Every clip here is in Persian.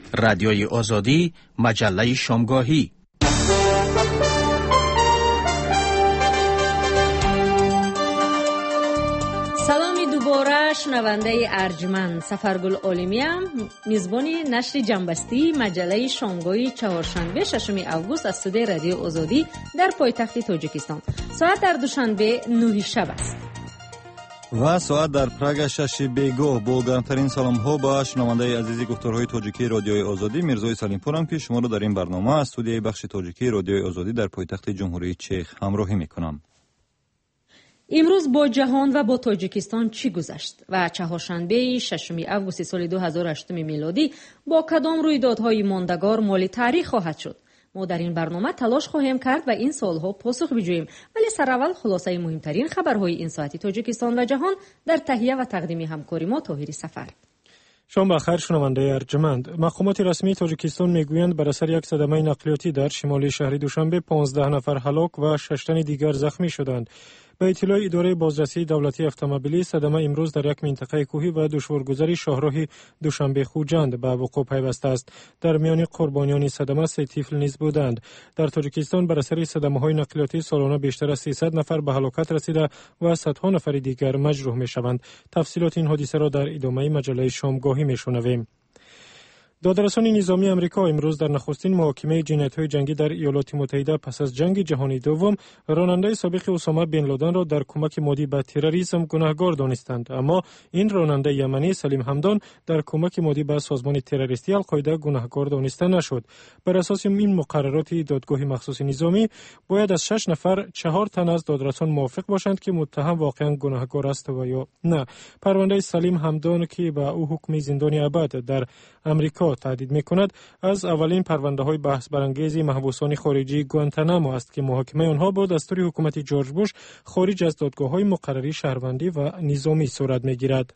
رادیوی آزادی، مجله شامگاهی. دوباره شنونده ارجمند، سفرگل عالمیم میزبان نشر جنبستی مجله شامگاهی چهارشنبه 6 اوگوست از استودیوی رادیو آزادی در پایتخت تاجیکستان. ساعت در دوشنبه 9 شب است و ساعت در پراگ 6 بیگاه. با گرمترین سلام ها با شنونده عزیزی گفتارهای تاجیکی رادیوی آزادی، میرزای سلیم پورم که شما را در این برنامه از استودیوی بخش تاجیکی رادیوی آزادی در پایتخت جمهوری چک همراهی میکنم. امروز با جهان و با تاجیکستان چی گذشت و چهارشنبه 6 اوگوست سال 2008 میلادی با کدام رویدادهای ماندگار مال تاریخ خواهد شد؟ ما در این برنامه تلاش خواهیم کرد و این سوالها پاسخ بجوییم، ولی سرأول خلاصه مهمترین خبرهای این ساعتی تاجیکستان و جهان در تهیه و تقدیم همکاری ما طاهری سفر. شام بخیر شنونده ارجمند. مقامات رسمی تاجیکستان میگویند بر اثر یک صدمه نقلیاتی در شمال شهر دوشنبه 15 نفر هلاک و 6 تن دیگر زخمی شدند. به اطلاع اداره بازرسی دولتی اتومبیلی، صدمه امروز در یک منطقه کوهی و دشوارگذری شاهراه دوشنبه خوجند به وقوع پیوسته است. در میان قربانیان صدمه 3 طفل نیز بودند. در تاجیکستان بر اثر صدمه‌های نقلیاتی سالانه بیشتر از 300 نفر به هلاکت رسیده و صدها نفر دیگر مجروح می‌شوند. تفصیلات این حادثه را در ادامه مجله شامگاهی می‌شنویم. دادرسان نظامی امریکا امروز در نخستین محاکمه جنایت‌های جنگی در ایالات متحده پس از جنگ جهانی دوم راننده سابق اسامه بن لادن را در کمک مادی به تروریسم گناهکار دانستند، اما این راننده یمنی سلیم همدان در کمک مادی به سازمان تروریستی القاعده گناهکار دانسته نشد. بر اساس این مقررات دادگاه مخصوص نظامی باید از 6 نفر 4 تن از دادرسان موافق باشند که متهم واقعا گناهکار است و یا نه. پرونده سلیم همدان که به او حکم زندان ابد در امریکا تهدید می‌کند از اولین پرونده‌های بحث برانگیز محبوسان خارجی گوانتانامو است که محاکمه آنها با دستور حکومت جورج بوش خارج از دادگاه‌های مقرری شهروندی و نظامی صورت می‌گیرد.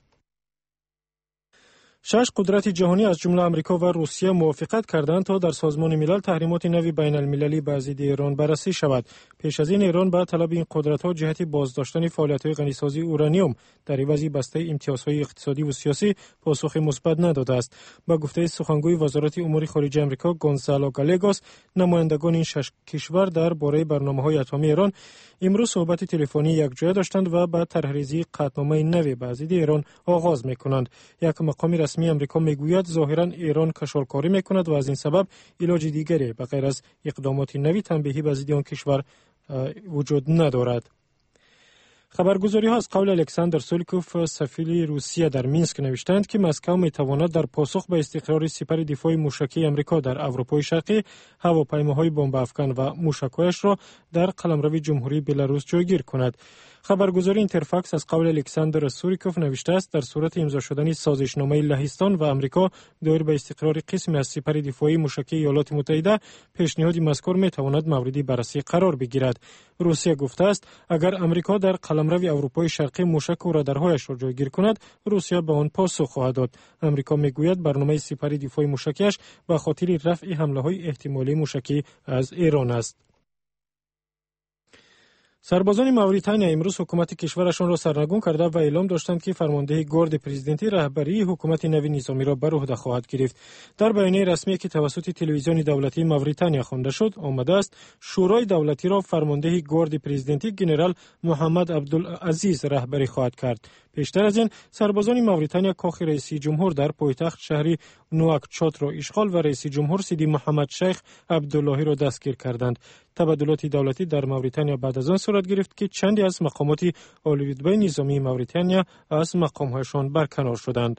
6 قدرت جهانی از جمله آمریکا و روسیه موافقت کردند تا در سازمان ملل تحریمات نوی بین المللی بر ضد ایران بررسی شود. پیش از این ایران به طلب این قدرت‌ها جهت بازداشتن فعالیت‌های غنیسازی اورانیوم در عوض بسته امتیازهای اقتصادی و سیاسی پاسخ مثبت نداده است. با گفته سخنگوی وزارت امور خارجه آمریکا گونزالو گالگوس، نمایندگان این 6 کشور درباره برنامه‌های اتمی ایران امروز صحبت تلفنی یکجا داشتند و به طرح‌ریزی قطعنامه نوی بر ضد ایران آغاز می‌کنند. یک مقام رسمی آمریکا میگوید ظاهراً ایران کشورکاری میکند و از این سبب علاج دیگری به غیر از اقدامات نوی تنبیهی به ضد آن کشور وجود ندارد. خبرگزاری ها از قول الکساندر سولیکوف سفیر روسیه در مینسک نوشتند که مسکو میتواند در پاسخ به استقرار سپر دفاع موشکی آمریکا در اروپای شرقی هواپیماهای بمب افکن و موشک‌هایش را در قلمرو جمهوری بلاروس جایگیر کند. خبرگزاری اینترفاکس از قول الکساندر سولیکوف نوشته است در صورت امضا شدن سازشنامه لهستان و آمریکا دایر به استقرار قسمی از سپر دفاعی موشکی ایالات متحده، پیشنهاد مذکور میتواند مورد بررسی قرار بگیرد. روسیه گفته است اگر آمریکا در قلمرو اروپای شرقی موشک و رادارهایش را جایگیر کند، روسیه به آن پاسخ خواهد داد. آمریکا میگوید برنامه سپر دفاعی موشکیش به خاطر رفع حمله‌های احتمالی موشکی از ایران است. سربازان ماوریتانیا امروز حکومت کشورشان را سرنگون کرده و اعلام داشتند که فرمانده گارد پرزیدنتی رهبری حکومت نوی نظامی را بر عهده خواهد گرفت. در بیانیه رسمی که توسط تلویزیون دولتی ماوریتانیا خوانده شد، آمده است شورای دولتی را فرمانده گارد پرزیدنتی جنرال محمد عبدالعزیز رهبری خواهد کرد. پیشتر از این سربازان ماوریتانیا کاخ رئیس جمهور در پایتخت شهری نواکچوت را اشغال و رئیس جمهور سیدی محمد شیخ عبداللهی را دستگیر کردند. تبادلات دولتی در ماوریتانیا بعد از آن صورت گرفت که چندی از مقامات عالی‌رتبه نظامی ماوریتانیا از مقام‌هایشان برکنار شدند.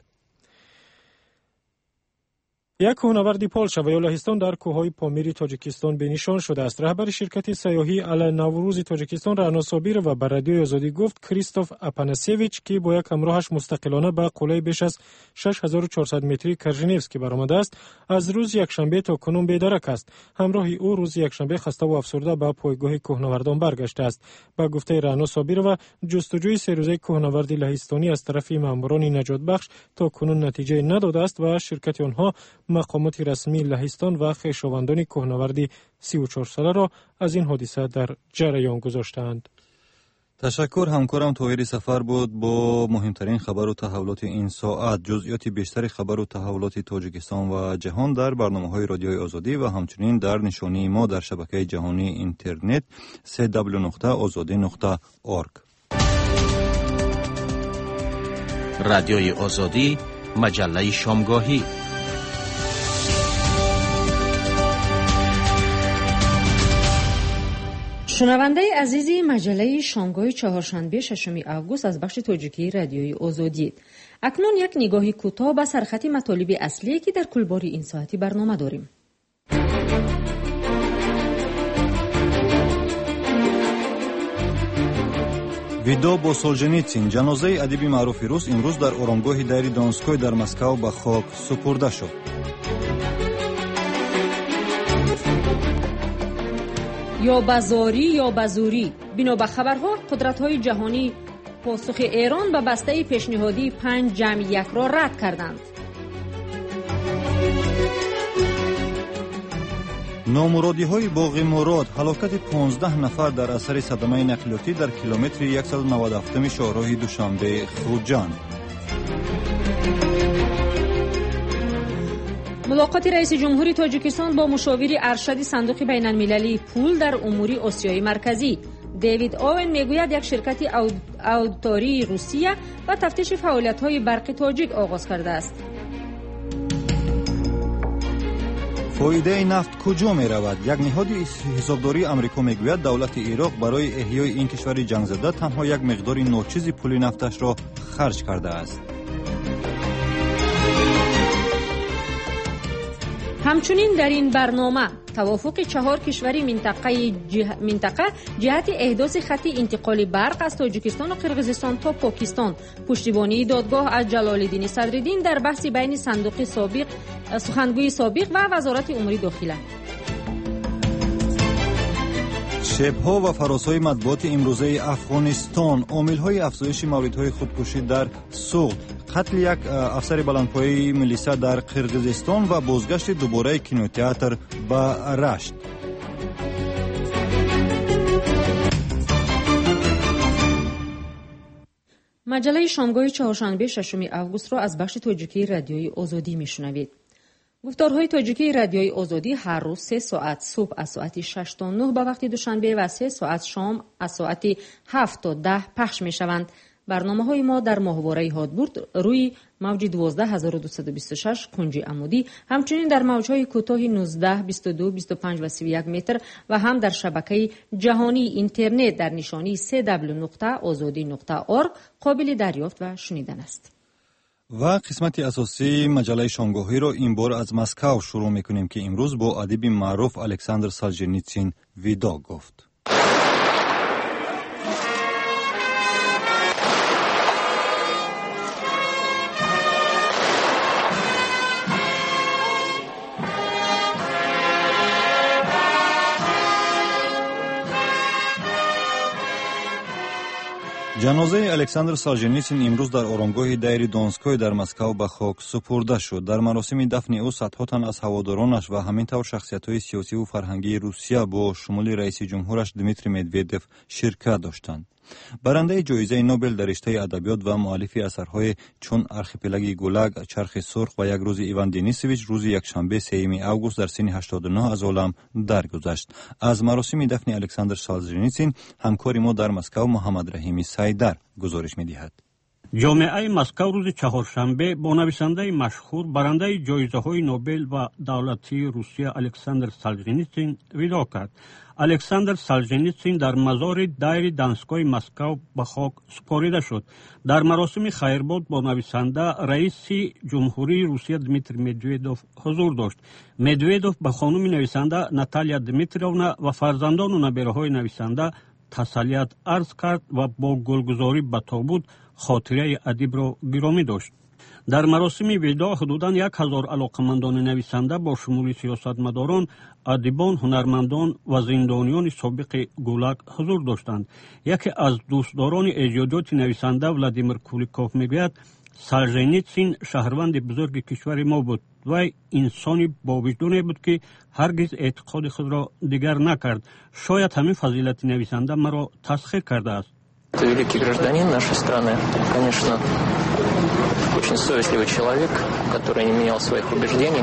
یک کوهنورد پولش و لهستان در کوههای پامیر تاجیکستان به نشان شده است. رهبر شرکت سیاحی ال نوروز تاجیکستان رانا صابیر و بر رادیوی آزادی گفت کریستوف اپاناسیویچ که با یک همراهش مستقلانه به قله بیش از 6400 متری کرژنیوسکی برآمده است، از روز یکشنبه تا کنون بی‌درک است. همراه او روز یکشنبه خسته و افسرده به پایگاه کوهنوردان برگشته است. با گفته رانا صابیر و جستجوی 3 روزه کوهنورد لهستانی از طرف ماموران نجات بخش تا کنون نتیجه نداده است و شرکت آنها مقامات رسمی لهستان و خویشاوندان کوهنوردی 34 ساله را از این حادثه در جریان گذاشتند. تشکر. همکارم طاهر سفر بود با مهمترین خبر و تحولات این ساعت. جزئیات بیشتر خبر و تحولات تاجیکستان و جهان در برنامه‌های رادیوی آزادی و همچنین در نشانی ما در شبکه جهانی اینترنت www.azadi.org. رادیوی آزادی، مجله شامگاهی. شنونده عزیزی، مجله شامگاهی چهارشنبه 6 آگوست از بخش تاجیکی رادیوی آزادی. اکنون یک نگاهی کوتاه به سرخط مطالب اصلی که در کلباری این ساعتی برنامه داریم. ویدو با سولژنیتسین، جنازه ادیب معروف روس امروز در آرامگاه دیر دونسکوی در مسکو به خاک سپرده شد. یا بازاری یا بازوری، بنا به خبرها قدرت‌های جهانی پاسخ ایران به بسته پیشنهادی 5+1 را رد کردند. نامرادی‌های باغ مراد، هلاکت 15 نفر در اثر صدمه نقلیاتی در کیلومتر 197 شاهراه دوشنبه خوجان. ملاقات رئیس جمهوری تاجیکستان با مشاور ارشد صندوق بین المللی پول در امور آسیای مرکزی. دیوید آون میگوید یک شرکت اودیتوری روسیه و تفتیش فعالیت‌های برق تاجیک آغاز کرده است. فایده نفت کجا می رود؟ یک نهاد حسابداری آمریکا میگوید دولت عراق برای احیای این کشور جنگ زده تنها یک مقدار ناچیز پول نفتش را خرج کرده است. همچنین در این برنامه توافق 4 کشور منطقه جهت احداث خط انتقال برق از تاجیکستان و قرقیزستان تا پاکستان، پشتیبانی دادگاه از جلال‌الدین صدرالدین در بحث بین صندوق سابق، سخنگوی سابق و وزارت امور داخله. شبها و فراسای مطبوعات امروزه افغانستان، عامل‌های افزایش موردهای خودکشی در سوغد، قتل یک افسر بلندپایه میلیسا در قرقیزستان و بازگشت دوباره کینوتئاتر به رشت. مجله شامگاهی چهارشنبه 6 آگوست را از بخش تاجیکی رادیوی آزادی میشنوید. گفتارهای تاجیکی رادیوی آزادی هر روز 3 ساعت صبح از ساعت 6 تا 9 به وقت دوشنبه و 3 ساعت شام از ساعت 7 تا 10 پخش می شوند. برنامه‌های ما در ماهواره هادبورد روی موج 12226 کنج عمودی، همچنین در موج‌های کوتاه 19 22 25 و 31 متر و هم در شبکه جهانی اینترنت در نشانی www.azadi.org قابل دریافت و شنیدن است. و قسمت اساسی مجله شامگاهی را این بار از مسکو شروع می‌کنیم که امروز با ادیب معروف الکساندر سولژنیتسین ویدا گفت. جنازه الکساندر سولژنیتسین امروز در آرامگاه دیر دونسکوی در مسکو به خاک سپرده شد. در مراسم دفن او صدها تن از هوادارانش و همینطور شخصیت‌های سیاسی و فرهنگی روسیه با شمول رئیس جمهورش دمیتری مدودوف شرکت داشتند. برنده جایزه نوبل در رشته ادبیات و مؤلف اثرهای چون ارخیپلاگ گولاگ، چرخ سرخ و یک روز ایوان دنیسویچ روز یکشنبه 3 آگوست در سن 89 از عالم درگذشت. از مراسم دفن الکساندر سولژنیتسین همکار ما در مسکو محمد رحیمی سایدر گزارش می‌دهد. جامعه مسکو روز چهارشنبه با نویسنده مشهور برنده جایزه‌های نوبل و دولتی روسیه الکساندر سولژنیتسین ویدا کرد. الکساندر سولژنیتسین در مزار دیر دونسکوی مسکو به خاک سپرده شد. در مراسم خیرباد با نویسنده رئیس جمهوری روسیه دمیتری مدودوف حضور داشت. مدودوف به خانم نویسنده ناتالیا دمیتریونا و فرزندان و نبیره‌های نویسنده تسلیت عرض کرد و با گلگزاری به تابوت خاطره ادیب را گرامی داشت. در مراسم ویدا حدوداً 1000 علاقمندان نویسنده با شمول سیاستمداران، ادیبان، هنرمندان و زندانیان سابق گولاگ حضور داشتند. یکی از دوستداران ایجادات نویسنده ولادیمیر کولیکوف میگوید سولژنیتسین شهروند بزرگ کشور ما بود و انسانی با وجدانی بود که هرگز اعتقاد خود را دیگر نکرد. شاید همین فضیلت نویسنده مرا تسخیر کرده است. Великий гражданин нашей страны, конечно, очень совестливый человек, который не менял своих убеждений.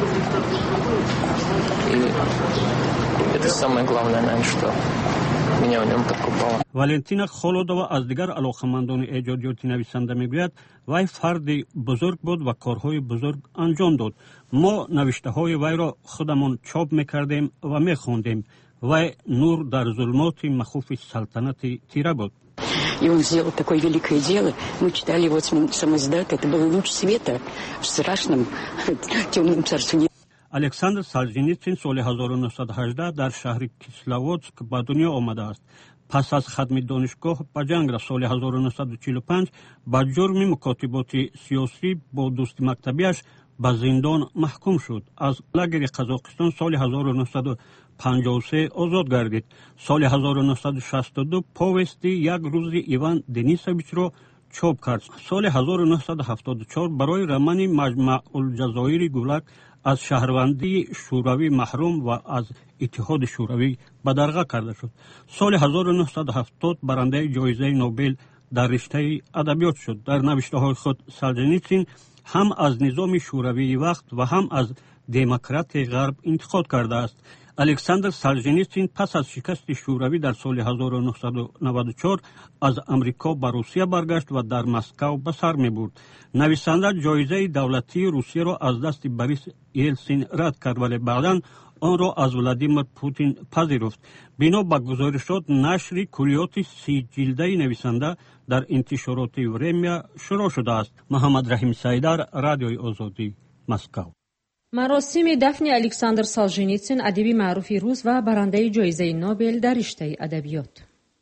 И это самое главное, наверное, что меня в нем подкупало. валентина холодова аз дигар алоқамандони эҷодиёти нависанда мегӯяд, вай фарди бузург буд ва корҳои бузург анҷом дод. мо навиштаҳои вайро худамон чоп мекардем ва мехондем. Вай нур дар зулмоти махуфи салтанати тира буд. И он сделал такое великое дело. Мы читали его самоздат. Это был луч света в страшном темном царстве. александр салженицин соли 1918 дар шаҳри кисловодск ба дунё омадааст. пас аз хадми донишгоҳ ба ҷанг рафт. соли 1945 ба ҷурми мукотиботи сиёсӣ бо дӯсти мактабиаш ба зиндон маҳкум шуд. аз лагери қазоқистон соли 1953 озод гардид. соли 1962 повести як рӯзи иван денисовичро чоп кард. соли 1974 барои романи маҷмаъулҷазоири гулак аз шаҳрвандии шӯравӣ маҳрум ва аз иттиҳоди шӯравӣ ба дарға карда шуд. соли 1970 барандаи ҷоизаи нобел дар риштаи адабиёт шуд. дар навиштаҳои худ салженицин ҳам аз низоми шӯравии вақт ва ҳам аз демократияи ғарб интиқод кардааст. александр салженицин пас аз шикасти шӯравӣ дар соли 1994 аз амрико ба русия баргашт ва дар Москав ба сар мебурд. нависанда ҷоизаи давлатии русияро аз дасти борис елсин рад кард, вале баъдан онро аз Владимир Путин пазируфт. бино ба гузоришот, нашри куллиёти 30 ҷилдаи нависанда дар интишороти «Время» шурӯъ шудааст. муҳаммад Раҳим Сайдар, Радиои Озодӣ, Москав. маросими дафни александр салженицин, адиби маъруфи рус ва барандаи ҷоизаи Нобел дар риштаи адабиёт.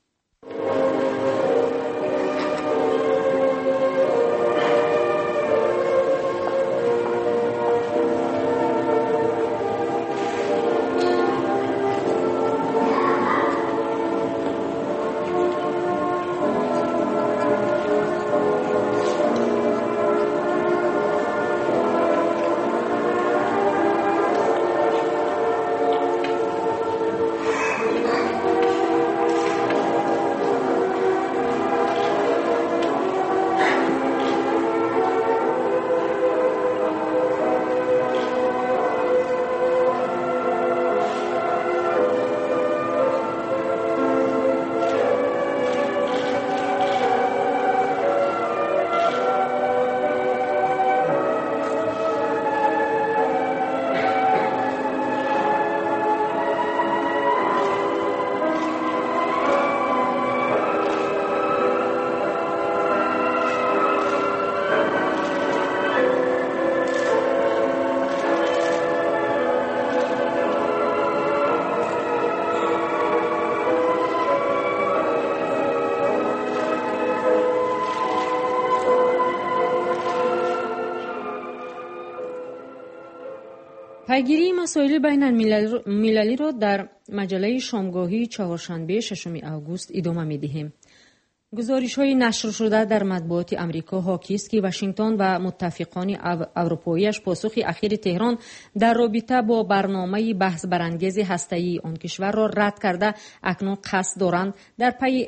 پیگیری مسائل بین المللی را در مجله شامگاهی چهارشنبه 6 اوگوست ادامه می‌دهیم. گزارش‌های نشر شده در مطبوعات آمریکا حاکی است که واشنگتن و متفقان اروپایی‌اش پاسخ اخیر تهران در رابطه با برنامه بحث برانگیز هسته‌ای آن کشور را رد کرده اکنون قصد دارند در پی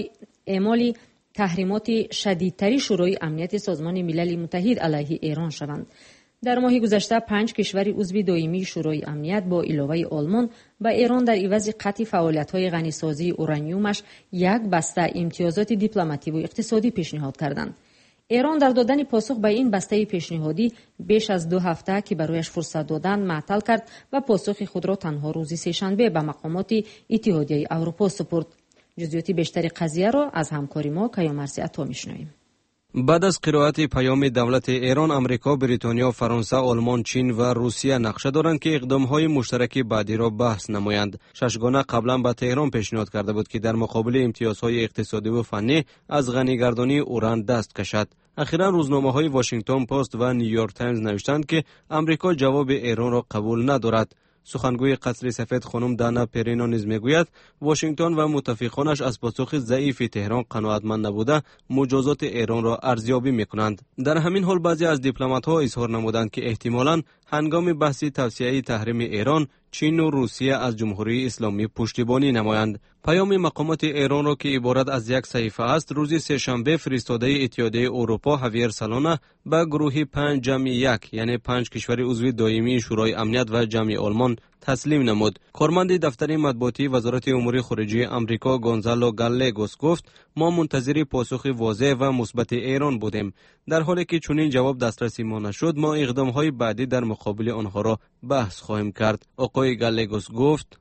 اعمال تحریمات شدیدتری شورای امنیت سازمان ملل متحد علیه ایران شوند. در ماه گذشته 5 کشور عضو دائمی شورای امنیت با علاوه آلمان به ایران در عوض قطع فعالیت‌های غنیسازی اورانیومش یک بسته امتیازات دیپلماتی و اقتصادی پیشنهاد کردند. ایران در دادن پاسخ به این بسته پیشنهادی بیش از 2 هفته که برایش فرصت دادند معطل کرد و پاسخ خود را تنها روز سه‌شنبه به مقامات اتحادیه اروپا سپرد. جزئیات بیشتر قضیه را از همکار ما کیامرسی عطا می‌شنویم. بعد از قرائت پیام دولت ایران، امریکا، بریتانیا، فرانسه، آلمان، چین و روسیه نقشه دارند که اقدام‌های مشترک بعدی را بحث نمایند. ششگانه قبلا به تهران پیشنهاد کرده بود که در مقابل امتیازهای اقتصادی و فنی از غنیگردانی اوران دست کشد. اخیراً روزنامه‌های واشنگتن پست و نیویورک تایمز نوشتند که امریکا جواب ایران را قبول ندارد. سخنگوی قصر سفید خانم دانا پرینو نیز میگوید واشنگتن و متفقانش از پاسخ ضعیف تهران قناعتمند نبوده مجازات ایران را ارزیابی میکنند. در همین حال بعضی از دیپلمات‌ها اظهار نمودند که احتمالاً هنگام بحث توسعه تحریم ایران، چین و روسیه از جمهوری اسلامی پشتیبانی نمایند. پیام مقامات ایران را که عبارت از یک صحیفه است، روز سه‌شنبه فرستاده اتحادیه اروپا هاویر سالونا به گروه 5 جمع 1 یعنی 5 کشور عضو دائمی شورای امنیت و جمع آلمان تسلیم نمود. کارمند دفتر مطبوعاتی وزارت امور خارجه آمریکا گونزالو گالگوس گفت: ما منتظر پاسخ واضح و مثبت ایران بودیم. در حالی که چنین جواب دسترسی ما نشد، ما اقدام‌های بعدی در مقابل آنها را بحث خواهیم کرد. آقای گالگوس گفت: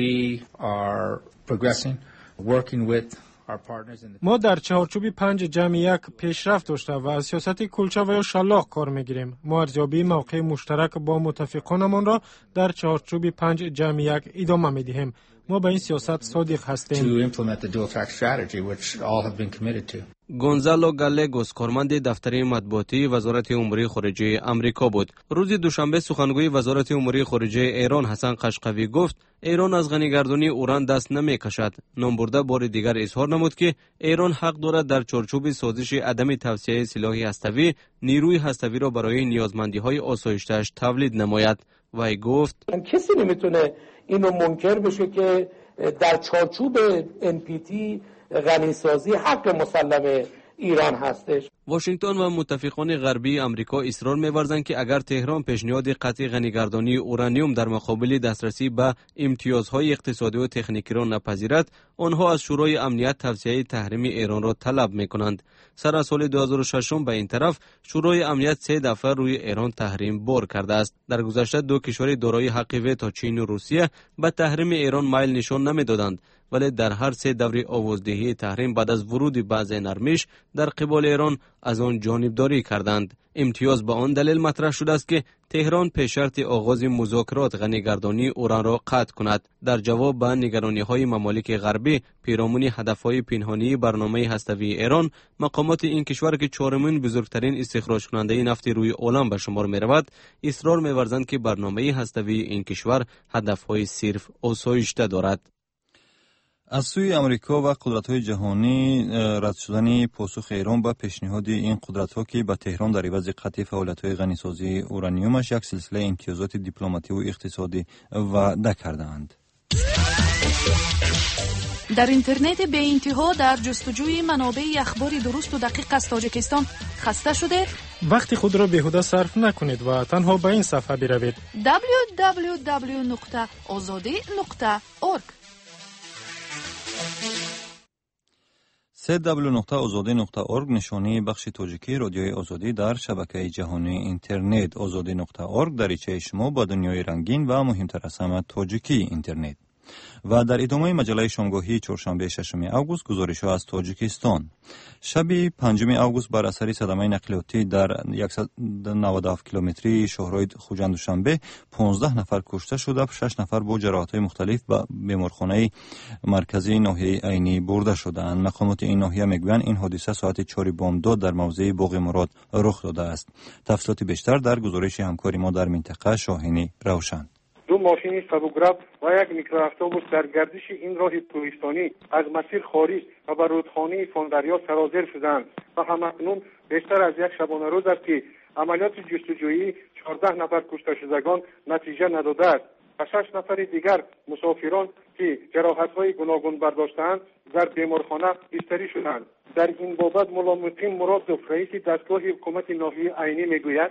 ما در چهارچوب 5 جمع 1 پیشرفت داشته و از سیاست کلچه و یا شلاق کار میگیریم. ما ارزیابی موقع مشترک با متفقانمان را در چهارچوب 5 جمع 1 ادامه میدهیم. ما به این سیاست صادق هستیم. گونزالو گالگوس کارمند دفتر مطبوعاتی وزارت امور خارجه آمریکا بود. روز دوشنبه سخنگوی وزارت امور خارجه ایران حسن قشقوی گفت: ایران از غنیگردانی اوران دست نمی‌کشد. نامبرده بار دیگر اظهار نمود که ایران حق دارد در چارچوب سازش عدم توسعه سلاح هسته‌ای نیروی هسته‌ای را برای نیازمندی‌های آسایش‌اش تولید نماید. وی گفت: کسی نمیتونه اینو منکر بشه که در چارچوب NPT غنیسازی حق مسلم ایران هستش. واشنگتن و متفقان غربی آمریکا اصرار می‌ورزند که اگر تهران پیشنهاد قطع غنیگردانی اورانیوم در مقابل دسترسی به امتیازهای اقتصادی و تکنیکی را نپذیرد، آنها از شورای امنیت توسعه تحریم ایران را طلب می‌کنند. سر از سال 2006 به این طرف شورای امنیت 3 دفعه روی ایران تحریم بار کرده است. در گذشته دو کشور دارای حق ویتو چین و روسیه به تحریم ایران میل نشان نمی‌دادند، ولی در هر 3 دور آوازدهی تحریم بعد از ورود بعض نرمش در قبال ایران از آن جانبداری کردند. امتیاز به آن دلیل مطرح شده است که تهران پیش شرط آغاز مذاکرات غنیگردانی اوران را قطع کند. در جواب به نگرانی‌های ممالک غربی پیرامون هدف‌های پنهانی برنامه هسته‌ای ایران، مقامات این کشور که چهارمین بزرگترین استخراج کننده نفت روی عالم به شمار می‌رود، اصرار می‌ورزند که برنامه هسته‌ای این کشور هدف‌های صرف آسایشته دارد. از سوی امریکا و قدرت‌های جهانی رد شدن پاسخ ایران به پیشنهاد این قدرت‌ها که به تهران در عوض قطع فعالیت‌های غنیسازی اورانیومش یک سلسله امتیازات دیپلماتی و اقتصادی وعده کردند. در اینترنت به انتها در جستجوی منابع اخبار درست و دقیق از تاجیکستان خسته شده؟ وقت خود را بیهوده صرف نکنید و تنها به این صفحه بروید: www.azadi.org. www.azadi.org نشانی بخش تاجیکی رادیوی آزادی در شبکه جهانی اینترنت. azadi.org دریچه شما با دنیای رنگین و مهمتر از همه تاجیکی اینترنت. و در ادامه مجله شامگاهی چهارشنبه 6 آگوست گزارش‌ها از تاجیکستان. شب 5 آگوست بر اثر صدمه نقلیاتی در 197 کیلومتری شهرهای خوجند دوشنبه 15 نفر کشته شده، 6 نفر با جراحت‌های مختلف به بیمارخانه مرکزی ناحیه عینی برده شدند. مقامات این ناحیه میگویند این حادثه ساعت 4 بامداد در موضع باغ مراد رخ داده است. تفصیلات بیشتر در گزارش همکار ما در منطقه شاهینی روشن. دو ماشین سبوگراب و یک میکرواتوبوس در گردش این راه کوهستانی از مسیر خارج و به رودخانه فاندریا سرازیر شدند و همکنون بیشتر از یک شبانه روز است که عملیات جستجویی 14 نفر کشته شدگان نتیجه نداده است و 6 نفر دیگر مسافران که جراحت‌های گوناگون برداشتند در بیمارخانه بستری شدند. در این بابت ملا مقیم مرادوف رئیس دستگاه حکومت ناحیه عینی میگوید: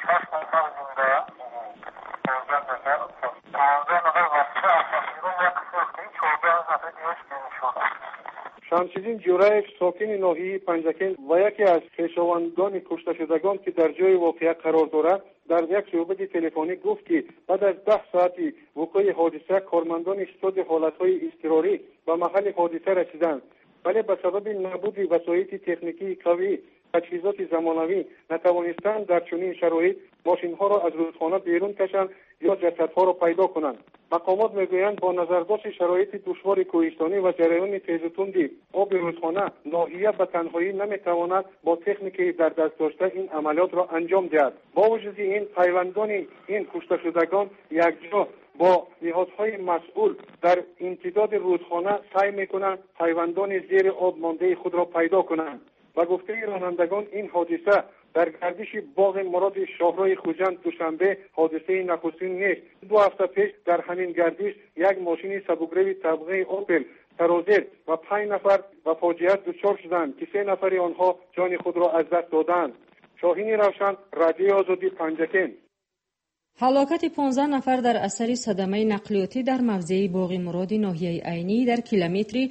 شمس‌الدین جورایف ساکن ناحیه پنجکن و یکی از خویشاوندان کشته شدگان که در جای واقعه قرار دارد در یک صحبت تلفنی گفت که بعد از 10 ساعت وقوع حادثه کارمندان ستاد حالتهای اضطراری به محل حادثه رسیدند، ولی به سبب نبود وسایل تکنیکی قوی تجهیزات زمانوی نتوانستند در چنین شرایط ماشین‌ها را از رودخانه بیرون کشند یا جسدها را پیدا کنند. مقامات میگویند با نظر داشت شرایط دشوار کوهستانی و جریان تیز و تند آب رودخانه، ناحیه به تنهایی نمیتواند با تکنیکی در دست داشته این عملیات را انجام دهد. با وجود این پیوندان این کشته شدگان یکجا با نهادهای مسئول در امتداد رودخانه سعی میکنند پیوندان زیر آب مانده خود را پیدا کنند. و گفته رانندگان این حادثه در گردش باغ مراد شاهراه خوجند دوشنبه حادثه نخستین نیست. 2 هفته پیش در همین گردش یک ماشین سبکروی طبقه اوپل ترازر و 5 نفر و فاجعه دچار شدند که 3 نفر آنها جان خود را از دست دادند. شاهین روشن، رادیوی آزادی، پنجکن. هلاکت 15 نفر در اثر صدمه نقلیاتی در موضع باغ مراد ناحیه عینی در کیلومتر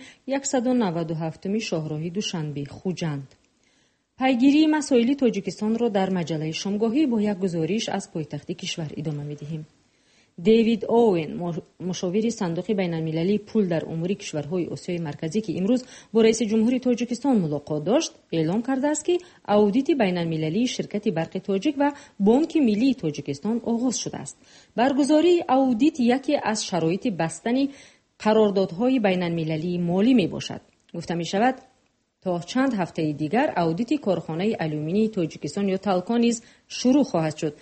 197 شاهراه دوشنبه خوجند. پیگیری مسائل تاجیکستان را در مجله شامگاهی با یک گزارش از پایتخت کشور ادامه می‌دهیم. دیوید اوین، مشاور صندوق بین‌المللی پول در امور کشورهای آسیای مرکزی که امروز با رئیس جمهور تاجیکستان ملاقات داشت، اعلام کرده است که اودیت بین‌المللی شرکت برق تاجیک و بانک ملی تاجیکستان آغاز شده است. برگزاری اودیت یکی از شرایط بستن قراردادهای بین‌المللی مالی میباشد. گفته می‌شود تا چند هفته دیگر اودیت کارخانه آلومینی تاجیکستان یا تالکان نیز شروع خواهد شد.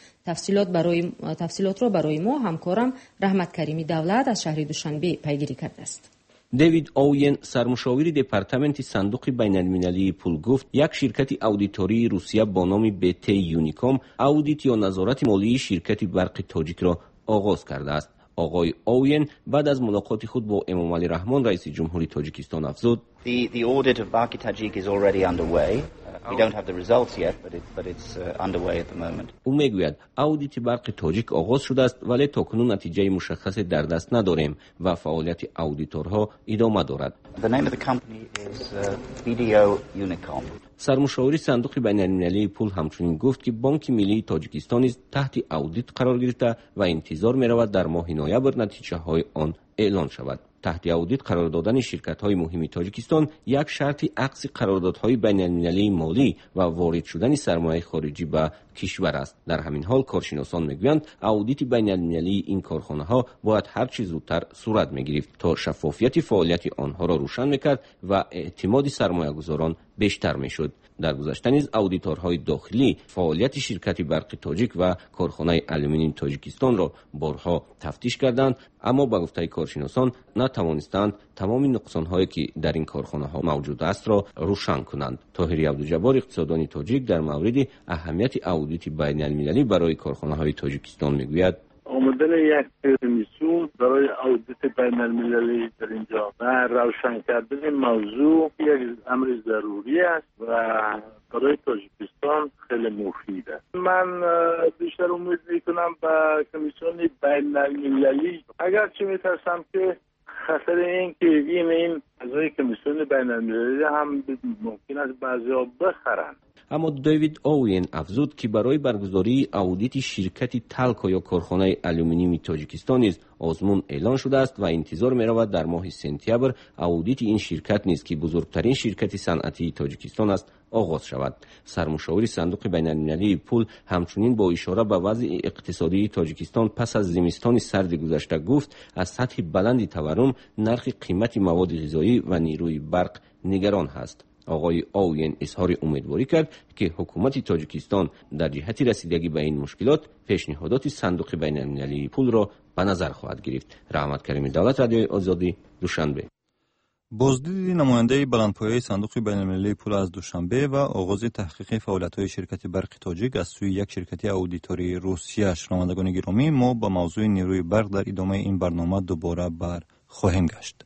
تفصیلات را برای ما همکارم رحمت کریمی دولت از شهر دوشنبه پیگیری کرده است. دیوید اوین، سرمشاور دپارتمنت صندوق بین‌المللی پول گفت یک شرکت اودیتوری روسیه با نام BT یونیکام اودیت یا نظارت مالی شرکت برق تاجیک را آغاز کرده است. آقای اوین بعد از ملاقات خود با امام علی رحمان رئیس جمهوری تاجیکستان افزود: The audit of Barq Tajik is already underway. We don't have the results yet, but it's underway at the moment. او میگوید اودیت برق تاجیک آغاز شده است ولی تاکنون نتیجه مشخصی در دست نداریم و فعالیت اودیتورها ادامه دارد. The name of the company is BDO Unicom. سرمشاوری صندوق بین‌المللی پول همچنین گفت که بانک ملی تاجیکستان نیز تحت اودیت قرار گرفته و انتظار می‌رود در ماه نوامبر نتیجه‌های آن اعلان شود. تحت اودیت قرار دادن شرکت‌های مهم تاجیکستان یک شرط عکس قراردادهای بین‌المللی مالی و وارد شدن سرمایه خارجی به کشور است. در همین حال کارشناسان میگویند اودیت بین‌المللی این کارخانه‌ها باید هر چه زودتر صورت می‌گرفت تا شفافیت فعالیت آنها را روشن می‌کرد و اعتماد سرمایه‌گذاران بیشتر می‌شد. در گذشته نیز اودیتورهای داخلی فعالیت شرکت برق تاجیک و کارخانه آلومینیوم تاجیکستان را بارها تفتیش کردند، اما به گفته کارشناسان نتوانستند تمام نقصان‌هایی که در این کارخانه‌ها موجود است را روشن کنند. طاهری عبدالجبار، اقتصاددان تاجیک، در مورد اهمیت اودیت بین‌المللی برای کارخانه‌های تاجیکستان میگوید: آمدن یک کمیسیون برای اودیت بین‌المللی در اینجا و روشن کردن موضوع یک امر ضروری است و برای تاجیکستان خیلی مفید است. من بیشتر امید میکنم به کمیسیون بین‌المللی، اگرچه میترسم که خطر این که این اعضای کمیسیون بین‌المللی هم ممکن است بعضی‌ها بخرند. اما دیوید اوین افزود که برای برگزاری اودیت شرکت تالکو یا کارخانه آلومینیوم تاجیکستان نیز آزمون اعلان شده است و انتظار می‌رود در ماه سپتامبر اودیت این شرکت نیز که بزرگترین شرکت صنعتی تاجیکستان است آغاز شود. سرمشاور صندوق بین‌المللی پول همچنین با اشاره به وضع اقتصادی تاجیکستان پس از زمستان سرد گذشته گفت از سطح بلند تورم نرخ قیمت مواد غذایی و نیروی برق نگران است. آقای اوین اظهار امیدواری کرد که حکومت تاجیکستان در جهت رسیدگی به این مشکلات پیشنهادات صندوق بین‌المللی پول را به نظر خواهد گرفت. رحمت کریمی دولت، رادیوی آزادی، دوشنبه. بازدید نماینده بلندپایه صندوق بین‌المللی پول از دوشنبه و آغاز تحقیق فعالیت‌های شرکت برق تاجیک از سوی یک شرکت اودیتوری روسیه. شنوندگان گرامی، ما با موضوع نیروی برق در ادامه این برنامه دوباره بر خواهیم گشت.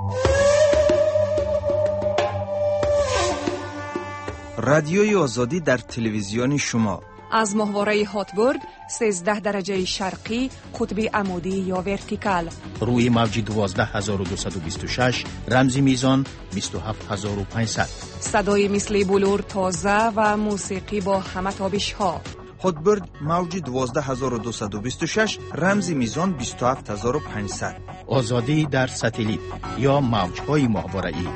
رادیوی آزادی در تلویزیون شما از ماهواره هاتبورد 13 درجه شرقی قطب عمودی یا ورتیکال، روی موج 12226 رمزی میزان 27500، صدای مثل بلور تازه و موسیقی با همه تابش ها. هاتبورد موج 12226 رمزی میزان 27500. آزادی در ساتلیت یا موج‌های ماهواره‌ای.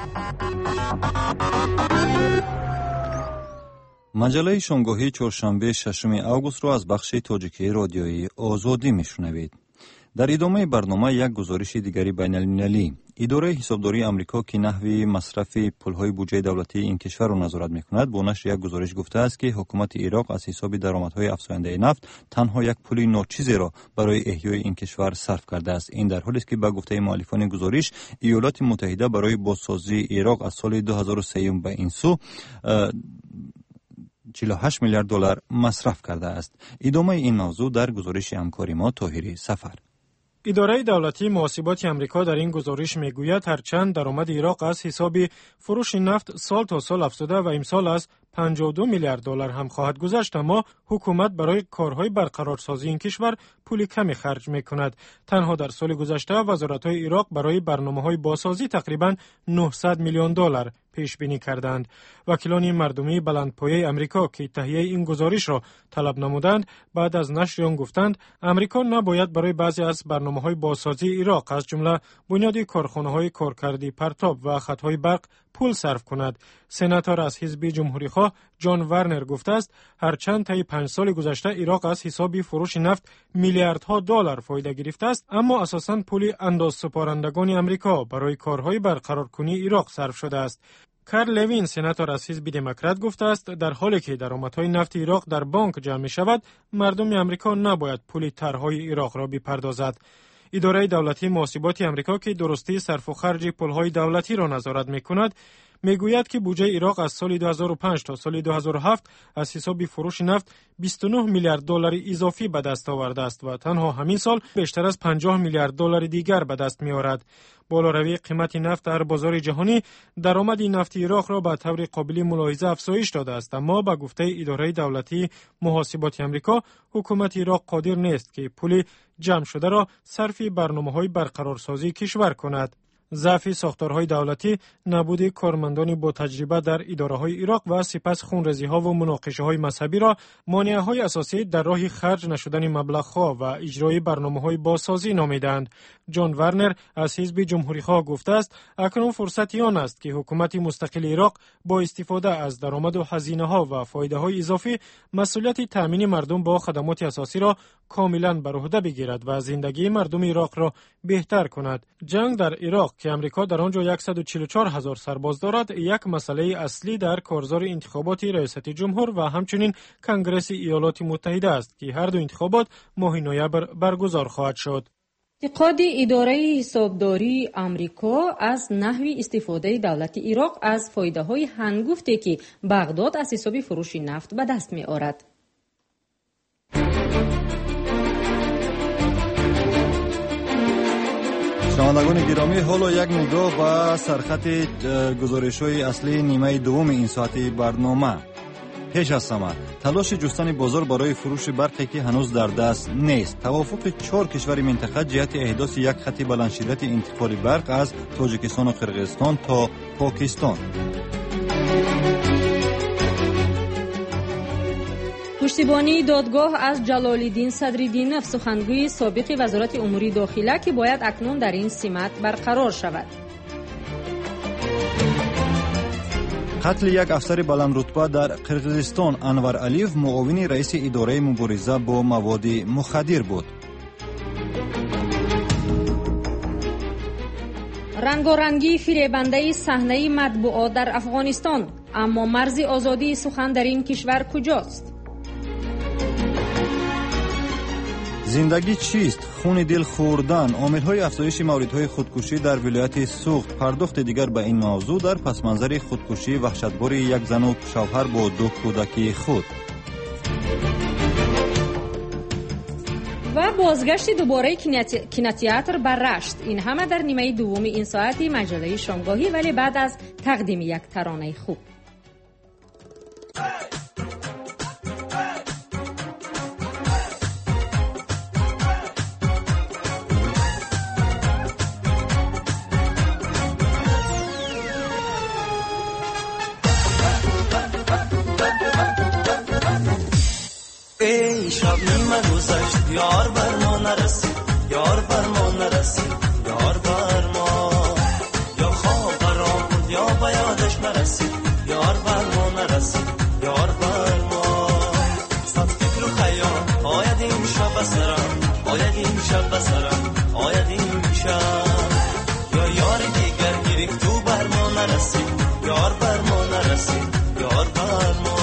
مجله شامگاهی چهارشنبه 6 آگوست را از بخش تاجیکی رادیویی آزادی میشنوید. در ادامه برنامه یک گزارش دیگری بین‌المللی. اداره حسابداری آمریکا که نحوی مصرف پولهای بودجه دولتی این کشور را نظارت می‌کند، با نشر یک گزارش گفته است که حکومت عراق از حساب درآمدهای افزاینده نفت تنها یک پول ناچیزی را برای احیای این کشور صرف کرده است. این در حالی است که به گفته مؤلفان گزارش، ایالات متحده برای بازسازی عراق از سال 2003 به این سو 48 میلیارد دلار مصرف کرده است. ادامه این موضوع در گزارش همکاری ما طاهری سفر. اداره دولتی محاسبات آمریکا در این گزارش میگوید هرچند درآمد عراق از حساب فروش نفت سال تا سال افزوده و امسال از 52 میلیارد دلار هم خواهد گذشت، اما حکومت برای کارهای برقرارسازی این کشور پول کمی خرج میکند. تنها در سال گذشته وزارت‌های عراق برای برنامه‌های بازسازی تقریباً 900 میلیون دلار پیش بینی کردند. وکیلان مردمی بلندپایه آمریکا که تهیه این گزارش را طلب نمودند، بعد از نشر آن گفتند آمریکا نباید برای بعضی از برنامه‌های بازسازی عراق از جمله بنیاد کارخانه‌های کارکردی پرتاب و خط‌های برق پول صرف کند. سناتور از حزب جمهوری‌خواه جان ورنر گفته است هرچند طی 5 سال گذشته عراق از حساب فروش نفت میلیاردها دلار فایده گرفته است، اما اساساً پول اندازسپارندگان آمریکا برای کارهای برقرارکنی عراق صرف شده است. کارل لوین سناتور از حزب دموکرات گفته است در حالی که درآمدهای نفت عراق در بانک جمع می شود، مردم آمریکا نباید پول طرحهای عراق را بپردازد. اداره دولتی محاسبات آمریکا که درستی صرف و خرج پولهای دولتی را نظارت می‌کند، میگوید که بودجه عراق از سال 2005 تا سال 2007 از حساب فروش نفت 29 میلیارد دلار اضافی به دست آورده است و تنها همین سال بیشتر از 50 میلیارد دلار دیگر به دست می‌آورد. بالاروی قیمت نفت در بازار جهانی درآمد نفت عراق را به طور قابل ملاحظه افزایش داده است، اما به گفته اداره دولتی محاسبات آمریکا حکومت عراق قادر نیست که پول جمع شده را صرف برنامه‌های برقرارسازی کشور کند. ضعف ساختارهای دولتی، نبود کارمندان با تجربه در اداره‌های عراق و سپس خونریزی‌ها و مناقشه‌های مذهبی را مانع‌های اساسی در راه خرج نشدن مبلغ‌ها و اجرای برنامه‌های بازسازی نامیدند. جان ورنر از حزب جمهوری‌خواه گفته است اکنون فرصتی آن است که حکومت مستقل عراق با استفاده از درآمد و هزینه‌ها و فایده‌های اضافی مسئولیت تأمین مردم با خدمات اساسی را کاملاً بر عهده بگیرد و زندگی مردم عراق را بهتر کند. جنگ در عراق که امریکا در آنجا 144,000 سرباز دارد، یک مسئله اصلی در کارزار انتخابات ریاست جمهور و همچنین کنگره ایالات متحده است که هر دو انتخابات ماه نوامبر برگزار خواهد شد. انتقاد اداره حسابداری آمریکا از نحو استفاده دولت عراق از فایده‌های هنگفتی که بغداد از حساب فروش نفت به دست می‌آورد. شنوندگان گرامی، حالا یک نگاه به سرخط گزارش‌های اصلی نیمه دوم این ساعتی برنامه. پیش از همه تلاش جستن بازار برای فروش برقی که هنوز در دست نیست. توافق 4 کشور منطقه جهت احداث یک خط بلندشدت انتقال برق از تاجیکستان و قرقیزستان تا پاکستان. پشتیبانی دادگاه از جلال‌الدین صدرالدینov سخنگوی سابق وزارت امور داخله که باید اکنون در این سمت برقرار شود. قتل یک افسر بلند رتبه در قرقیزستان، انور علیف معاون رئیس اداره مبارزه با مواد مخدر بود. رنگارنگی فریبنده صحنه مطبوعات در افغانستان، اما مرز آزادی سخن در این کشور کجاست؟ زندگی چیست؟ خون دل خوردن، عامل‌های افزایش موردهای خودکشی در ولایت سوخت. پرداخت دیگر به این موضوع در پسمنظر خودکشی وحشتبار یک زن و شوهر با 2 کودک خود. و بازگشت دوباره کیناتیاتر بر رشت. این همه در نیمه دوم این ساعتی مجله شامگاهی، ولی بعد از تقدیم یک ترانه خوب. ای شب نیمه گذشت یار بر ما نرسید، یار بر ما نرسید، یار بر ما یا خواب برام بود یا به یادش نرسید، یار بر ما نرسید، یار بر ما صد فکر و خیال آید این شب بسرم، آید این شب بسرم، آید این شب یا یار دیگر گریخت تو بر ما نرسید، یار بر ما نرسید، یار بر ما.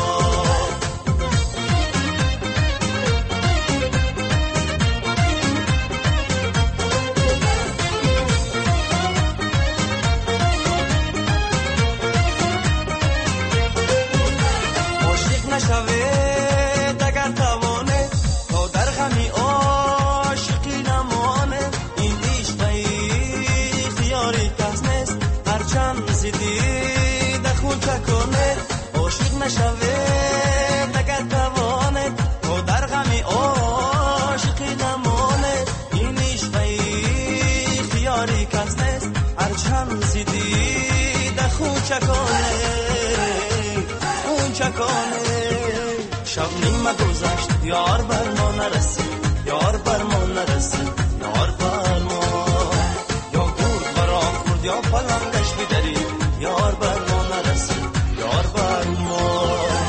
نکنه عاشق نشوه مگر توانه تو در غمی عاشقی نمانه این عشقی خیاری کس نیست هرچند زیدی دخون چکانه اون چکانه شب نیمه گذشت یار بر ما نرسید یار بر ما نرسید یار بر ما یا گور برا خورد یا پلنگش بدری یار بر ما نرسید یار بر ما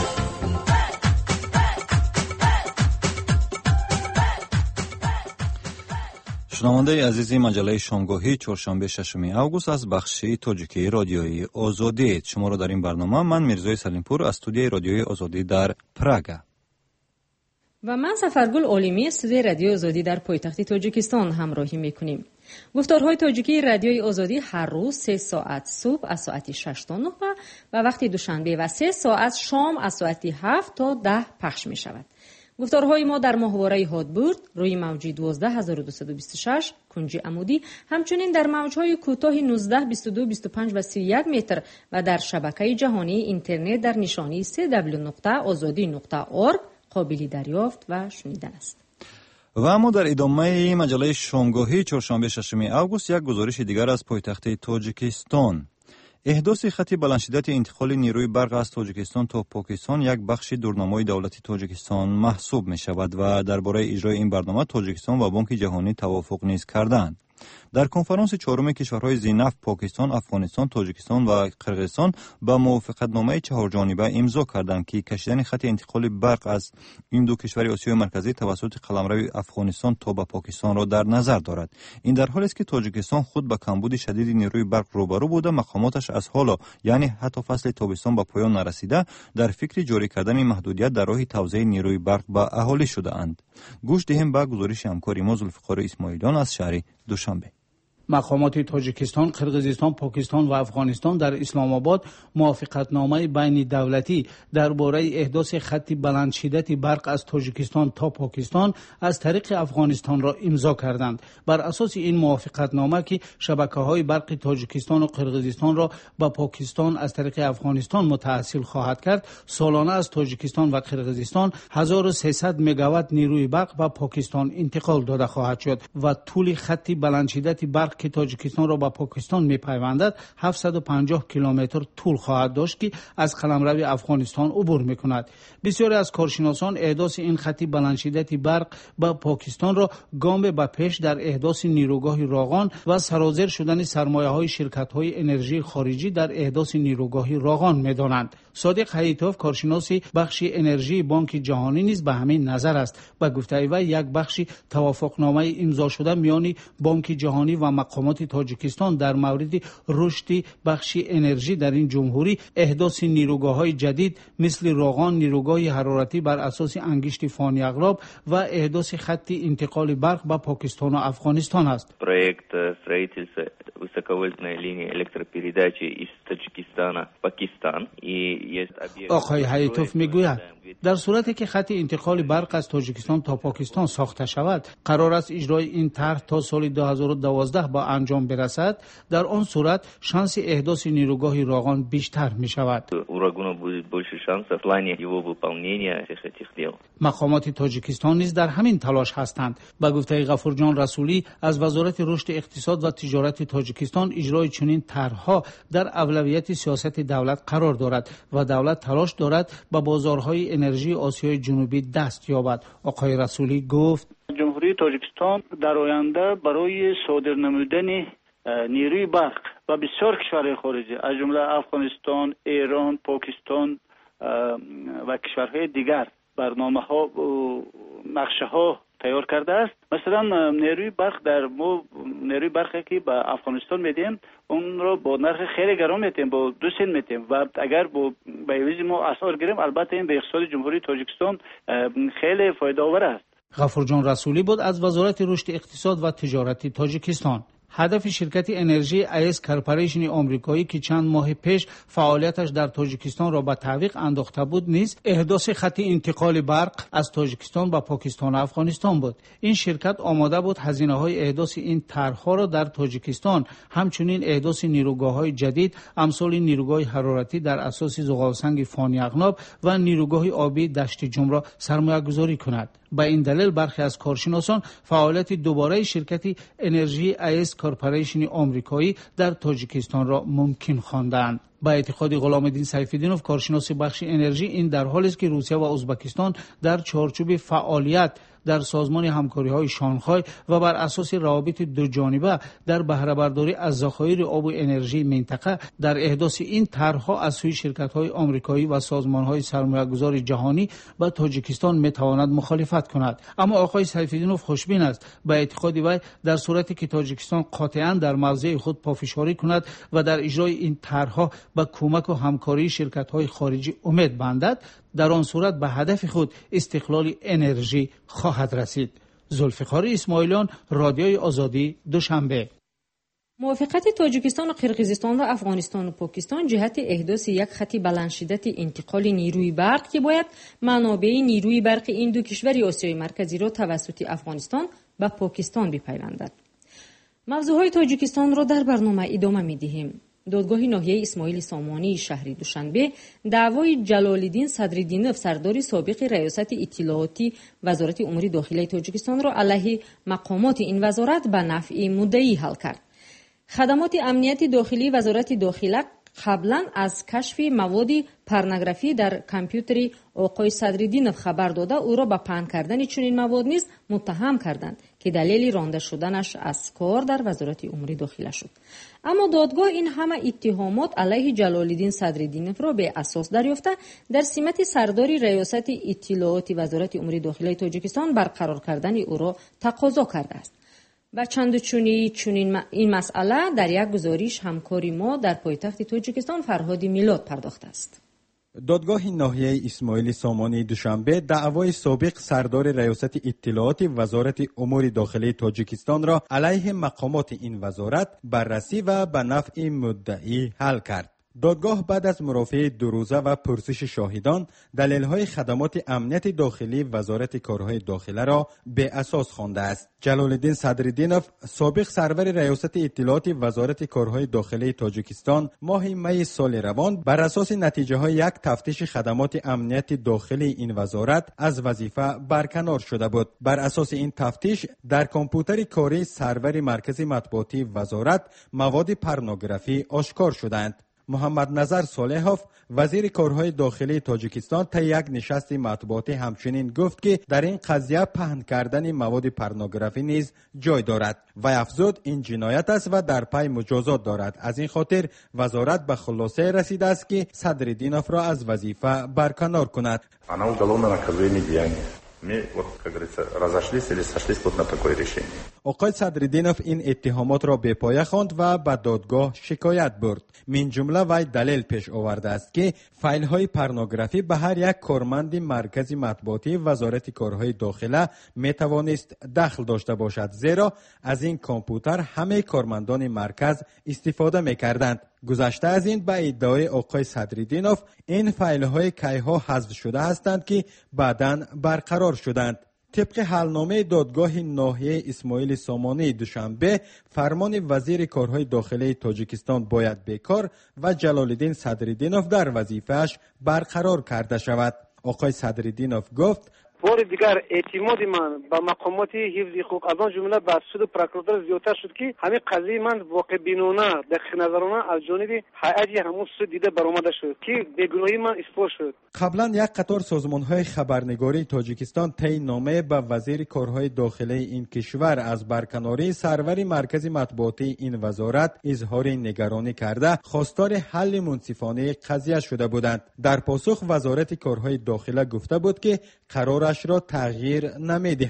شنونده عزیزی مجله شامگاهی چهارشنبه 6 اوگوست از بخش تاجیکی رادیویی آزادی. شما را در این برنامه من میرزای سلیمپور از استودیوی رادیوی آزادی در پراگ و من سفرگل علیمی استودیوی رادیو آزادی در پایتخت تاجیکستان همراهی میکنیم. گفتارهای تاجیکی رادیوی آزادی هر روز 3 ساعت صبح از ساعت 6 تا 9 و وقتی دوشنبه و 3 ساعت شام از ساعت 7 تا 10 پخش می شود. گفتارهای ما در ماهواره هادبورد روی موج 12226 کنج عمودی، همچنین در موجهای کوتاه 19 22 25 و 31 متر و در شبکه جهانی اینترنت در نشانی www.azadi.org قابل دریافت و شنیدن است. و اما در ادامه مجله شامگاهی چهارشنبه 6 اوگوست یک گزارش دیگر از پایتخت تاجیکستان. احداث خط بلندشدت انتقال نیروی برق از تاجیکستان تا پاکستان یک بخش دورنمای دولتی تاجیکستان محسوب می شود و درباره اجرای این برنامه تاجیکستان و بانک جهانی توافق نیز کردند. در کنفرانس چهارم کشورهای ذی‌نفت پاکستان، افغانستان، تاجیکستان و قرقیزستان با موافقتنامه چهارجانبه امضا کردند که کشیدن خط انتقال برق از این دو کشور آسیای مرکزی توسط قلمرو افغانستان تا به پاکستان را در نظر دارد. این در حالی است که تاجیکستان خود به کمبود شدید نیروی برق روبرو بوده، مقاماتش از حالا یعنی حتی فصل تابستان به پایان نرسیده در فکر جاری کردن محدودیت در راه توزیع نیروی برق به اهالی شده اند. گوش دهیم به گزارش همکاری ما ذوالفقار اسماعیلیان از شهر دوشنبه. مقامات تاجیکستان، قرقیزستان، پاکستان و افغانستان در اسلام آباد موافقتنامه بین دولتی درباره احداث خط بلندشدت برق از تاجیکستان تا پاکستان از طریق افغانستان را امضا کردند. بر اساس این موافقتنامه که شبکه‌های برق تاجیکستان و قرقیزستان را به پاکستان از طریق افغانستان متصل خواهد کرد، سالانه از تاجیکستان و قرقیزستان 1300 مگاوات نیروی برق به پاکستان انتقال داده خواهد شد و طول خط بلندشدت برق که تاجیکستان را با پاکستان می‌پیوندد 750 کیلومتر طول خواهد داشت که از قلمرو افغانستان عبور می‌کند. بسیاری از کارشناسان احداث این خط بلندشدت برق با پاکستان را گام به پیش در احداث نیروگاه راغان و سرازیر شدن سرمایه‌های شرکت‌های انرژی خارجی در احداث نیروگاه راغان می‌دانند. صادق حیاتوف کارشناس بخش انرژی بانک جهانی نیز به همین نظر است. با گفته او یک بخش توافقنامه امضا شده میان بانک جهانی و مقامات تاجیکستان در مورد رشد بخش انرژی در این جمهوری احداث نیروگاه‌های جدید مثل راغان، نیروگاه حرارتی بر اساس انگشت فانی اغراب و احداث خط انتقال برق به پاکستان و افغانستان است. Проект строительства высоковольтной линии электропередачи из Таджикистана в Пакистан и есть объект. آقای حیاتوف میگوید در صورتی که خط انتقال برق از تاجیکستان تا پاکستان ساخته شود، قرار است اجرای این طرح تا سال 2012 با انجام برسد. در آن صورت شانس احداث نیروگاه راغان بیشتر می شود. مقامات تاجیکستان نیز در همین تلاش هستند. با گفته غفورجان رسولی از وزارت رشد اقتصاد و تجارت تاجیکستان، اجرای چنین طرح‌ها در اولویت سیاست دولت قرار دارد و دولت تلاش دارد به بازارهای انرژی آسیای جنوبی دست یابد. آقای رسولی گفت جمهوری تاجیکستان در آینده برای صادر نمودن نیروی برق و بسیار کشورهای خارجی از جمله افغانستان، ایران، پاکستان و کشورهای دیگر برنامه‌ها و نقشه‌ها تیار کرده است. مثلا نیروی برق نیروی برقی که به افغانستان میدیم اون رو با نرخ خیلی گران میدیم، با 2 سنت میدیم و اگر با عوض ما اسعار گیریم البته این به اقتصاد جمهوری تاجیکستان خیلی فایده آور است. غفورجان رسولی بود از وزارت رشد اقتصاد و تجارت تاجیکستان. هدف شرکت انرژی ایس کورپوریشن آمریکایی که چند ماه پیش فعالیتش در تاجیکستان را به تعویق انداخته بود نیز احداث خط انتقال برق از تاجیکستان به پاکستان و افغانستان بود. این شرکت آماده بود هزینه‌های احداث این طرح‌ها را در تاجیکستان، همچنین احداث نیروگاه‌های جدید امثال نیروگاه حرارتی در اساس زغالسنگ فانی اغناب و نیروگاه آبی دشت جم را سرمایه‌گذاری کند. با این دلیل برخی از کارشناسان فعالیت دوباره شرکت انرژی ایس کورپوریشن آمریکایی در تاجیکستان را ممکن خواندند. با اعتقاد غلامالدین سیف‌الدینوف کارشناس بخش انرژی، این در حالی است که روسیه و ازبکستان در چارچوب فعالیت در سازمان همکاری‌های شانگهای و بر اساس روابط دو جانبه در بهره برداری از ذخایر آب و انرژی منطقه در احداث این طرح‌ها از سوی شرکت‌های آمریکایی و سازمان‌های سرمایه‌گذار جهانی به تاجیکستان می‌تواند مخالفت کند. اما آقای سیف‌الدینوف خوشبین است. به اعتقاد وی در صورتی که تاجیکستان قاطعاً در موضع خود پافشاری کند و در اجرای این طرح‌ها به کمک و همکاری شرکت‌های خارجی امید بندد، در آن صورت به هدف خود استقلال انرژی خواهد رسید. ذوالفقار اسماعیلیان، رادیوی آزادی، دوشنبه. موافقت تاجیکستان و قرقیزستان و افغانستان و پاکستان جهت احداث یک خط بلندشدت انتقال نیروی برق که باید منابع نیروی برق این دو کشور آسیای مرکزی را توسط افغانستان به پاکستان بپیوندد. موضوعهای تاجیکستان را در برنامه ادامه می‌دهیم. دادگاه ناحیه اسماعیل سامانی شهر دوشنبه دعوای جلال‌الدین صدرالدینوف سردار سابق ریاست اطلاعاتی وزارت امور داخلی تاجیکستان را علیه مقامات این وزارت به نفع مدعی حل کرد. خدمات امنیت داخلی وزارت داخله قبلا از کشف مواد پورنوگرافی در کامپیوتر آقای صدرالدینوف خبر داده او را به پهن کردن چنین مواد نیز متهم کردند که دلیل رانده شدنش از کار در وزارت امور داخله شد. اما دادگاه این همه اتهامات علیه جلال‌الدین صدرالدینوف را به اساس دریافته در سمت سردار ریاست اطلاعاتی وزارت امور داخلی تاجیکستان برقرار کردن او را تقاضا کرده است. و چندچونی این مسئله در یک گزارش همکاری ما در پایتخت تاجیکستان فرهاد میلاد پرداخته است. دادگاه ناحیه اسماعیل سامانی دوشنبه دعوای سابق سردار ریاست اطلاعات وزارت امور داخلی تاجیکستان را علیه مقامات این وزارت بررسی و به نفع مدعی حل کرد. دادگاه بعد از مرافعه دو روزه و پرسش شاهدان دلایل خدمات امنیت داخلی وزارت کارهای داخله را به اساس خوانده است. جلال‌الدین صدرالدینوف سابق سرور ریاست اطلاعات وزارت کارهای داخلی تاجیکستان ماه می سال روان بر اساس نتیجه های یک تفتیش خدمات امنیت داخلی این وزارت از وظیفه برکنار شده بود. بر اساس این تفتیش در کامپیوتر کاری سرور مرکز مطبوعاتی وزارت مواد پورنوگرافی آشکار شدند. محمد نظر صالحوف وزیر کارهای داخلی تاجیکستان تا یک نشست مطبوعاتی همچنین گفت که در این قضیه پهن کردن مواد پورنوگرافی نیز جای دارد و افزود این جنایت است و در پی مجازات دارد. از این خاطر وزارت به خلاصه رسیده است که صدرالدینوف را از وظیفه برکنار کند. آقای صدرالدینوف این اتهامات را به پایه خواند و به دادگاه شکایت برد. من جمله وی دلیل پیش آورده است که فایل های پورنوگرافی به هر یک کارمند مرکز مطبوعاتی وزارت کارهای داخله می توانست دخل داشته باشد، زیرا از این کامپیوتر همه کارمندان مرکز استفاده می کردند. گذشته از این به ادعای آقای صدرالدینوف این فایل های کیها حذف شده هستند که بعداً برقرار شدند. طبق حلنامه دادگاه ناحیه اسماعیل سامانی دوشنبه فرمان وزیر کارهای داخلی تاجیکستان باید بیکار و جلال‌الدین صدرالدینوف در وظیفه‌اش برقرار کرده شود. آقای صدرالدینوف گفت بار دیگر اعتماد من به مقامات حفظ حقوق از آن جمله به سود پروکراتور زیادتر شد که همین قضیه من واقع بینانه دقیق نظرانه از جانب هیئت همون سود دیده برآمده شد که بیگناهی من اثبات شد. قبلا یک قطار سازمان‌های خبرنگاری تاجیکستان طی نامه به وزیر کارهای داخلی این کشور از برکناری سرور مرکز مطبوعاتی این وزارت اظهار نگرانی کرده خواستار حل منصفانه قضیه شده بودند. در پاسخ وزارت کارهای داخله گفته بود که قرارش را تغییر نمی‌دهد.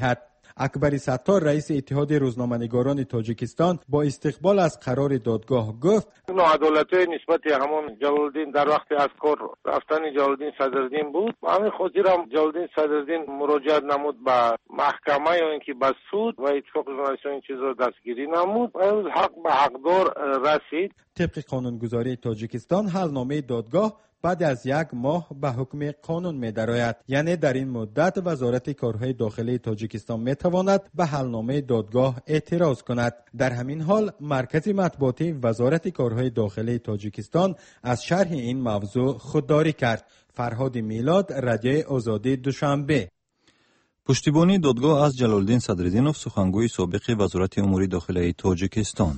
اکبری ستار رئیس اتحاد روزنامه‌نگاران تاجیکستان با استقبال از قرار دادگاه گفت ناعدالتی نسبت همون جلالالدین در وقت از کار رفتن جلالالدین صدرالدین بود. همین خاطر هم جلالالدین صدرالدین مراجعه نمود به محکمه یا اینکه به سود و اتفاق ژورنالیستان این چیز را دستگیری نمود و امروز حق به حقدار رسید. طبق قانونگذاری تاجیکستان حلنامه دادگاه بعد از 1 ماه به حکم قانون می درآید. یعنی در این مدت وزارت کارهای داخلی تاجیکستان می تواند به حلنامه دادگاه اعتراض کند. در همین حال مرکز مطبوعاتی وزارت کارهای داخلی تاجیکستان از شرح این موضوع خودداری کرد. فرهاد میلاد، رادیوی آزادی، دوشنبه. پشتیبانی دادگاه از جلالالدین صدرالدینوف، سخنگوی سابق وزارت امور داخلی تاجیکستان.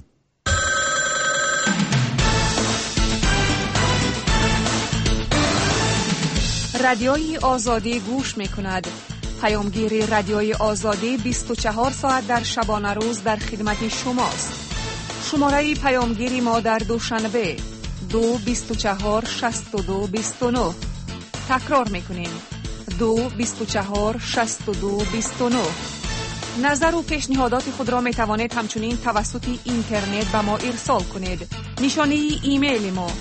رادیوی آزادی گوش می کند. پیامگیر رادیوی آزادی 24 ساعت در شبانه روز در خدمت شماست. شماره پیامگیری ما در دوشنبه 224 62 29. تکرار می کنیم 224 62 29. نظر و پیشنهادات خود را می توانید همچنین توسط اینترنت به ما ارسال کنید. نشانی ایمیل ما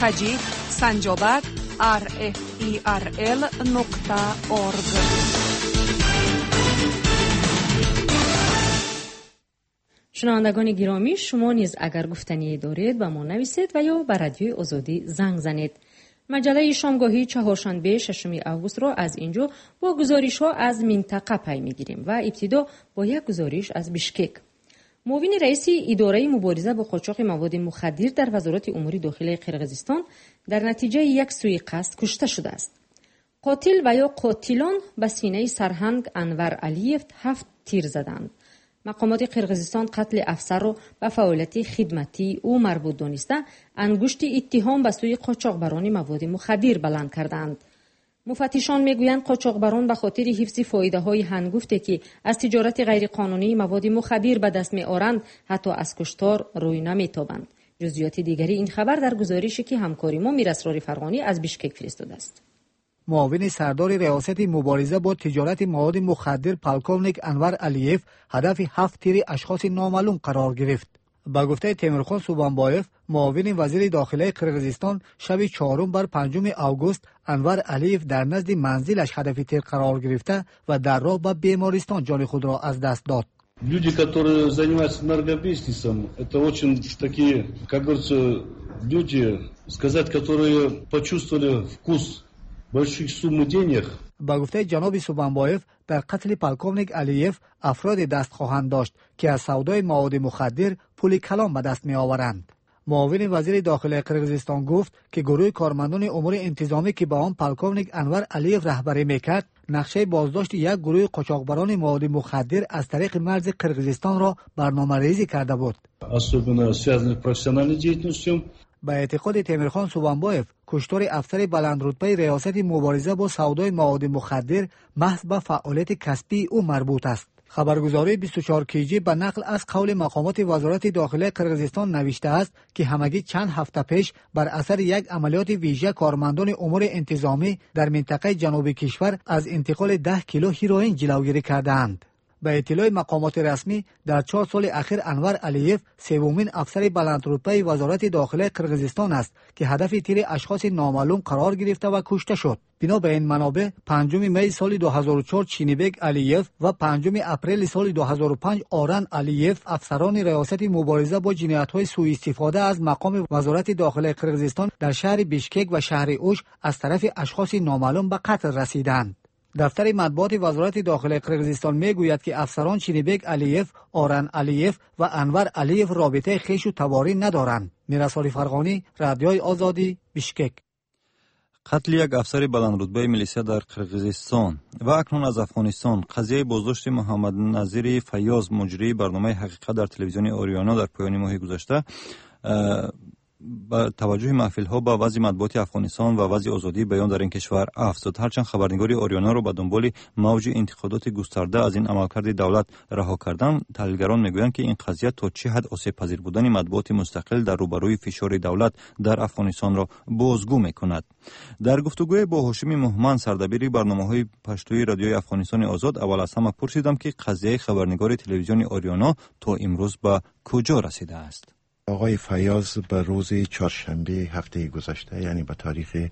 tajik@rferl.org. شنوندگان گرامی، شما نیز اگر گفتنی دارید به ما نویسید و یا به رادیوی آزادی زنگ زنید. مجله شامگاهی چهارشنبه 6 اوگوست را از اینجا با گزارش ها از منطقه پی میگیریم و ابتدا با یک گزارش از بیشکک. معاون رئیس اداره مبارزه با قاچاق مواد مخدر در وزارت امور داخلی قرقیزستان در نتیجه یک سوءقصد کشته شده است. قاتل و یا قاتلان به سینه سرهنگ انور علیف 7 تیر زدند. مقامات قرقیزستان قتل افسر را به فعالیت خدمتی او مربوط دانسته انگشت اتهام به سوی قاچاقبران مواد مخدر بلند کردند. مفتشان میگویند قاچاقبران به خاطر حفظ فایده های هنگفته که از تجارت غیرقانونی مواد مخدر به دست می آورند حتی از کشتار روی نمیتابند. جزئیات دیگری این خبر در گزارشی که همکاری ما میراسرار فرغانی از بیشکک فرستاده است. معاون سردار ریاست مبارزه با تجارت مواد مخدر پالکونیک انور علیف هدف 7 تیر اشخاص نامعلوم قرار گرفت. با گفته تیمورخان سوبانبایف، معاون وزیر داخلی قرقیزستان، شب 4 بر 5 اوگوست انور علیف در نزد منزلش هدف تیر قرار گرفته و در راه به بیمارستان جان خود را از دست داد. Люди, которые занимаются наркобизнесом, это очень такие, как говорится, люди, сказать, которые почувствовали вкус больших сумм денег. با گفته جناب سوبانبایف، در قتل پالکونیک علیف افراد دست خواهند داشت که از سودای مواد مخدر پول کلان به دست می آورند. معاون وزیر داخلی قرقیزستان گفت که گروه کارمندان امور انتظامی که با آن پالکونیک انور علیف رهبری میکرد، نقشه بازداشت یک گروه قاچاقبران مواد مخدر از طریق مرز قرقیزستان را برنامه‌ریزی کرده بود. Особенно связанных с профессиональной деятельностью. به اعتقاد تیمورخان سوبانبایف، کشتار افسر بلند رتبه ریاست مبارزه با سودای مواد مخدر محض به فعالیت کسبی او مربوط است. خبرگزاری 24 کیجی به نقل از قول مقامات وزارت داخلی قرقیزستان نوشته است که همگی چند هفته پیش بر اثر یک عملیات ویژه کارمندان امور انتظامی در منطقه جنوب کشور از انتقال 10 کیلو هیروئین جلوگیری کردند. به اطلاع مقامات رسمی، در 4 سال اخیر انور علیف سومین افسر بلند رتبه وزارت داخلی قرقیزستان است که هدف تیر اشخاص نامعلوم قرار گرفته و کشته شد. بنا به این منابع 5 می سال 2004 چینیبک علیف و 5 اپریل سال 2005 آرن علیف افسران ریاست مبارزه با جنایت‌های سوء استفاده از مقام وزارت داخلی قرقیزستان در شهر بیشکک و شهر اوش از طرف اشخاص نامعلوم به قتل رسیدند. دفتر مطبوعات وزارت داخلی قرقیزستان میگوید که افسران چینیبک علیف، آرن علیف و انور علیف رابطه خویش و تواری ندارند. میراسرار فرغانی، رادیوی آزادی، بیشکک. قتل یک افسر بلندرتبه میلیسیا در قرقیزستان و اکنون از افغانستان. قضیه بازداشت محمد نظیر فیاض مجری برنامه حقیقت در تلویزیون آریانا در پایان ماه گذشته با توجه محفل‌ها با وضع مطبوعات افغانستان و وضع آزادی بیان در این کشور افزود. هرچند خبرنگاری آریانا را به دنبال موج انتقادات گسترده از این عملکرد دولت رها کردن، تحلیلگران میگویند که این قضیه تا چه حد آسیب پذیر بودن مطبوعات مستقل در روبروی فشار دولت در افغانستان را بازگو میکند. در گفتگوی با هاشمی مهمن، سردبیر برنامه‌های پشتویی رادیوی افغانستان آزاد، اول از همه پرسیدم که قضیه خبرنگار تلویزیون آریانا تا امروز به کجا رسیده است. آقای فیاض به روز چهارشنبه هفته گذشته، یعنی به تاریخ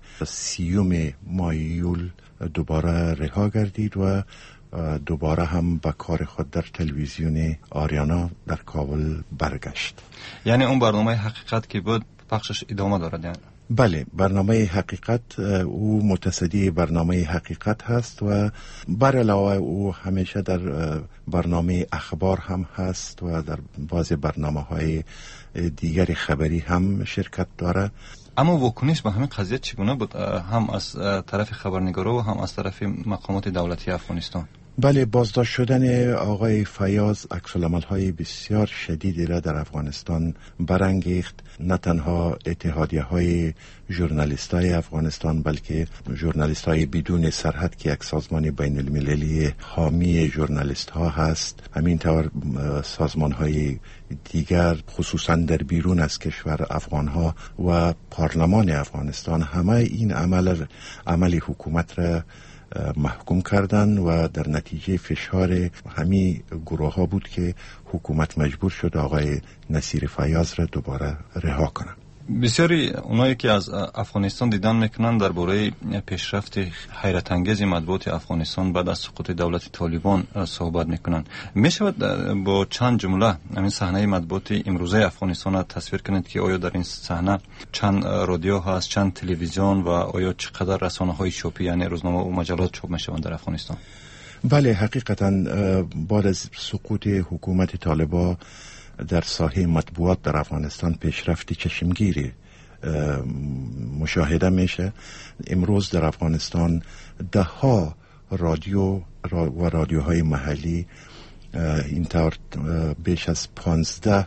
30 ماه ایول دوباره رها گردید و دوباره هم به کار خود در تلویزیون آریانا در کابل برگشت. یعنی اون برنامه حقیقت که بود پخشش ادامه دارد؟ یعنی بله، برنامه حقیقت او متصدی برنامه حقیقت هست و بر علاوه او همیشه در برنامه اخبار هم هست و در بعضی برنامه‌های دیگر خبری هم شرکت داره. اما واکنش به همین قضیه چگونه بود، هم از طرف خبرنگارا و هم از طرف مقامات دولتی افغانستان؟ بله، بازداشت شدن آقای فیاض عکس‌العمل‌های بسیار شدیدی را در افغانستان برانگیخت. نه تنها اتحادیه‌های ژورنالیست‌های افغانستان، بلکه ژورنالیست‌های بدون سرحد که یک سازمان بین المللی حامی ژورنالیست‌ها هست، همینطور سازمان‌های دیگر خصوصا در بیرون از کشور افغان‌ها و پارلمان افغانستان، همه این عمل حکومت را محکوم کردن و در نتیجه فشار همین گروه ها بود که حکومت مجبور شد آقای نصیر فیاض را دوباره رها کنند. بسیاری اونایی که از افغانستان دیدن میکنن درباره پیشرفت حیرت انگیز مطبوعات افغانستان بعد از سقوط دولت طالبان صحبت میکنن. میشود با چند جمله همین صحنه مطبوعات امروزه افغانستان را تصویر کنید که آیا در این صحنه چند رادیو هست، چند تلویزیون و آیا چقدر رسانه‌های چاپی یعنی روزنامه و مجلات چاپ میشوند در افغانستان؟ بله، حقیقتا بعد از سقوط حکومت طالبان در ساحه مطبوعات در افغانستان پیشرفتی چشمگیری مشاهده میشه. امروز در افغانستان ده ها رادیو و رادیوهای محلی، اینطور بیش از 15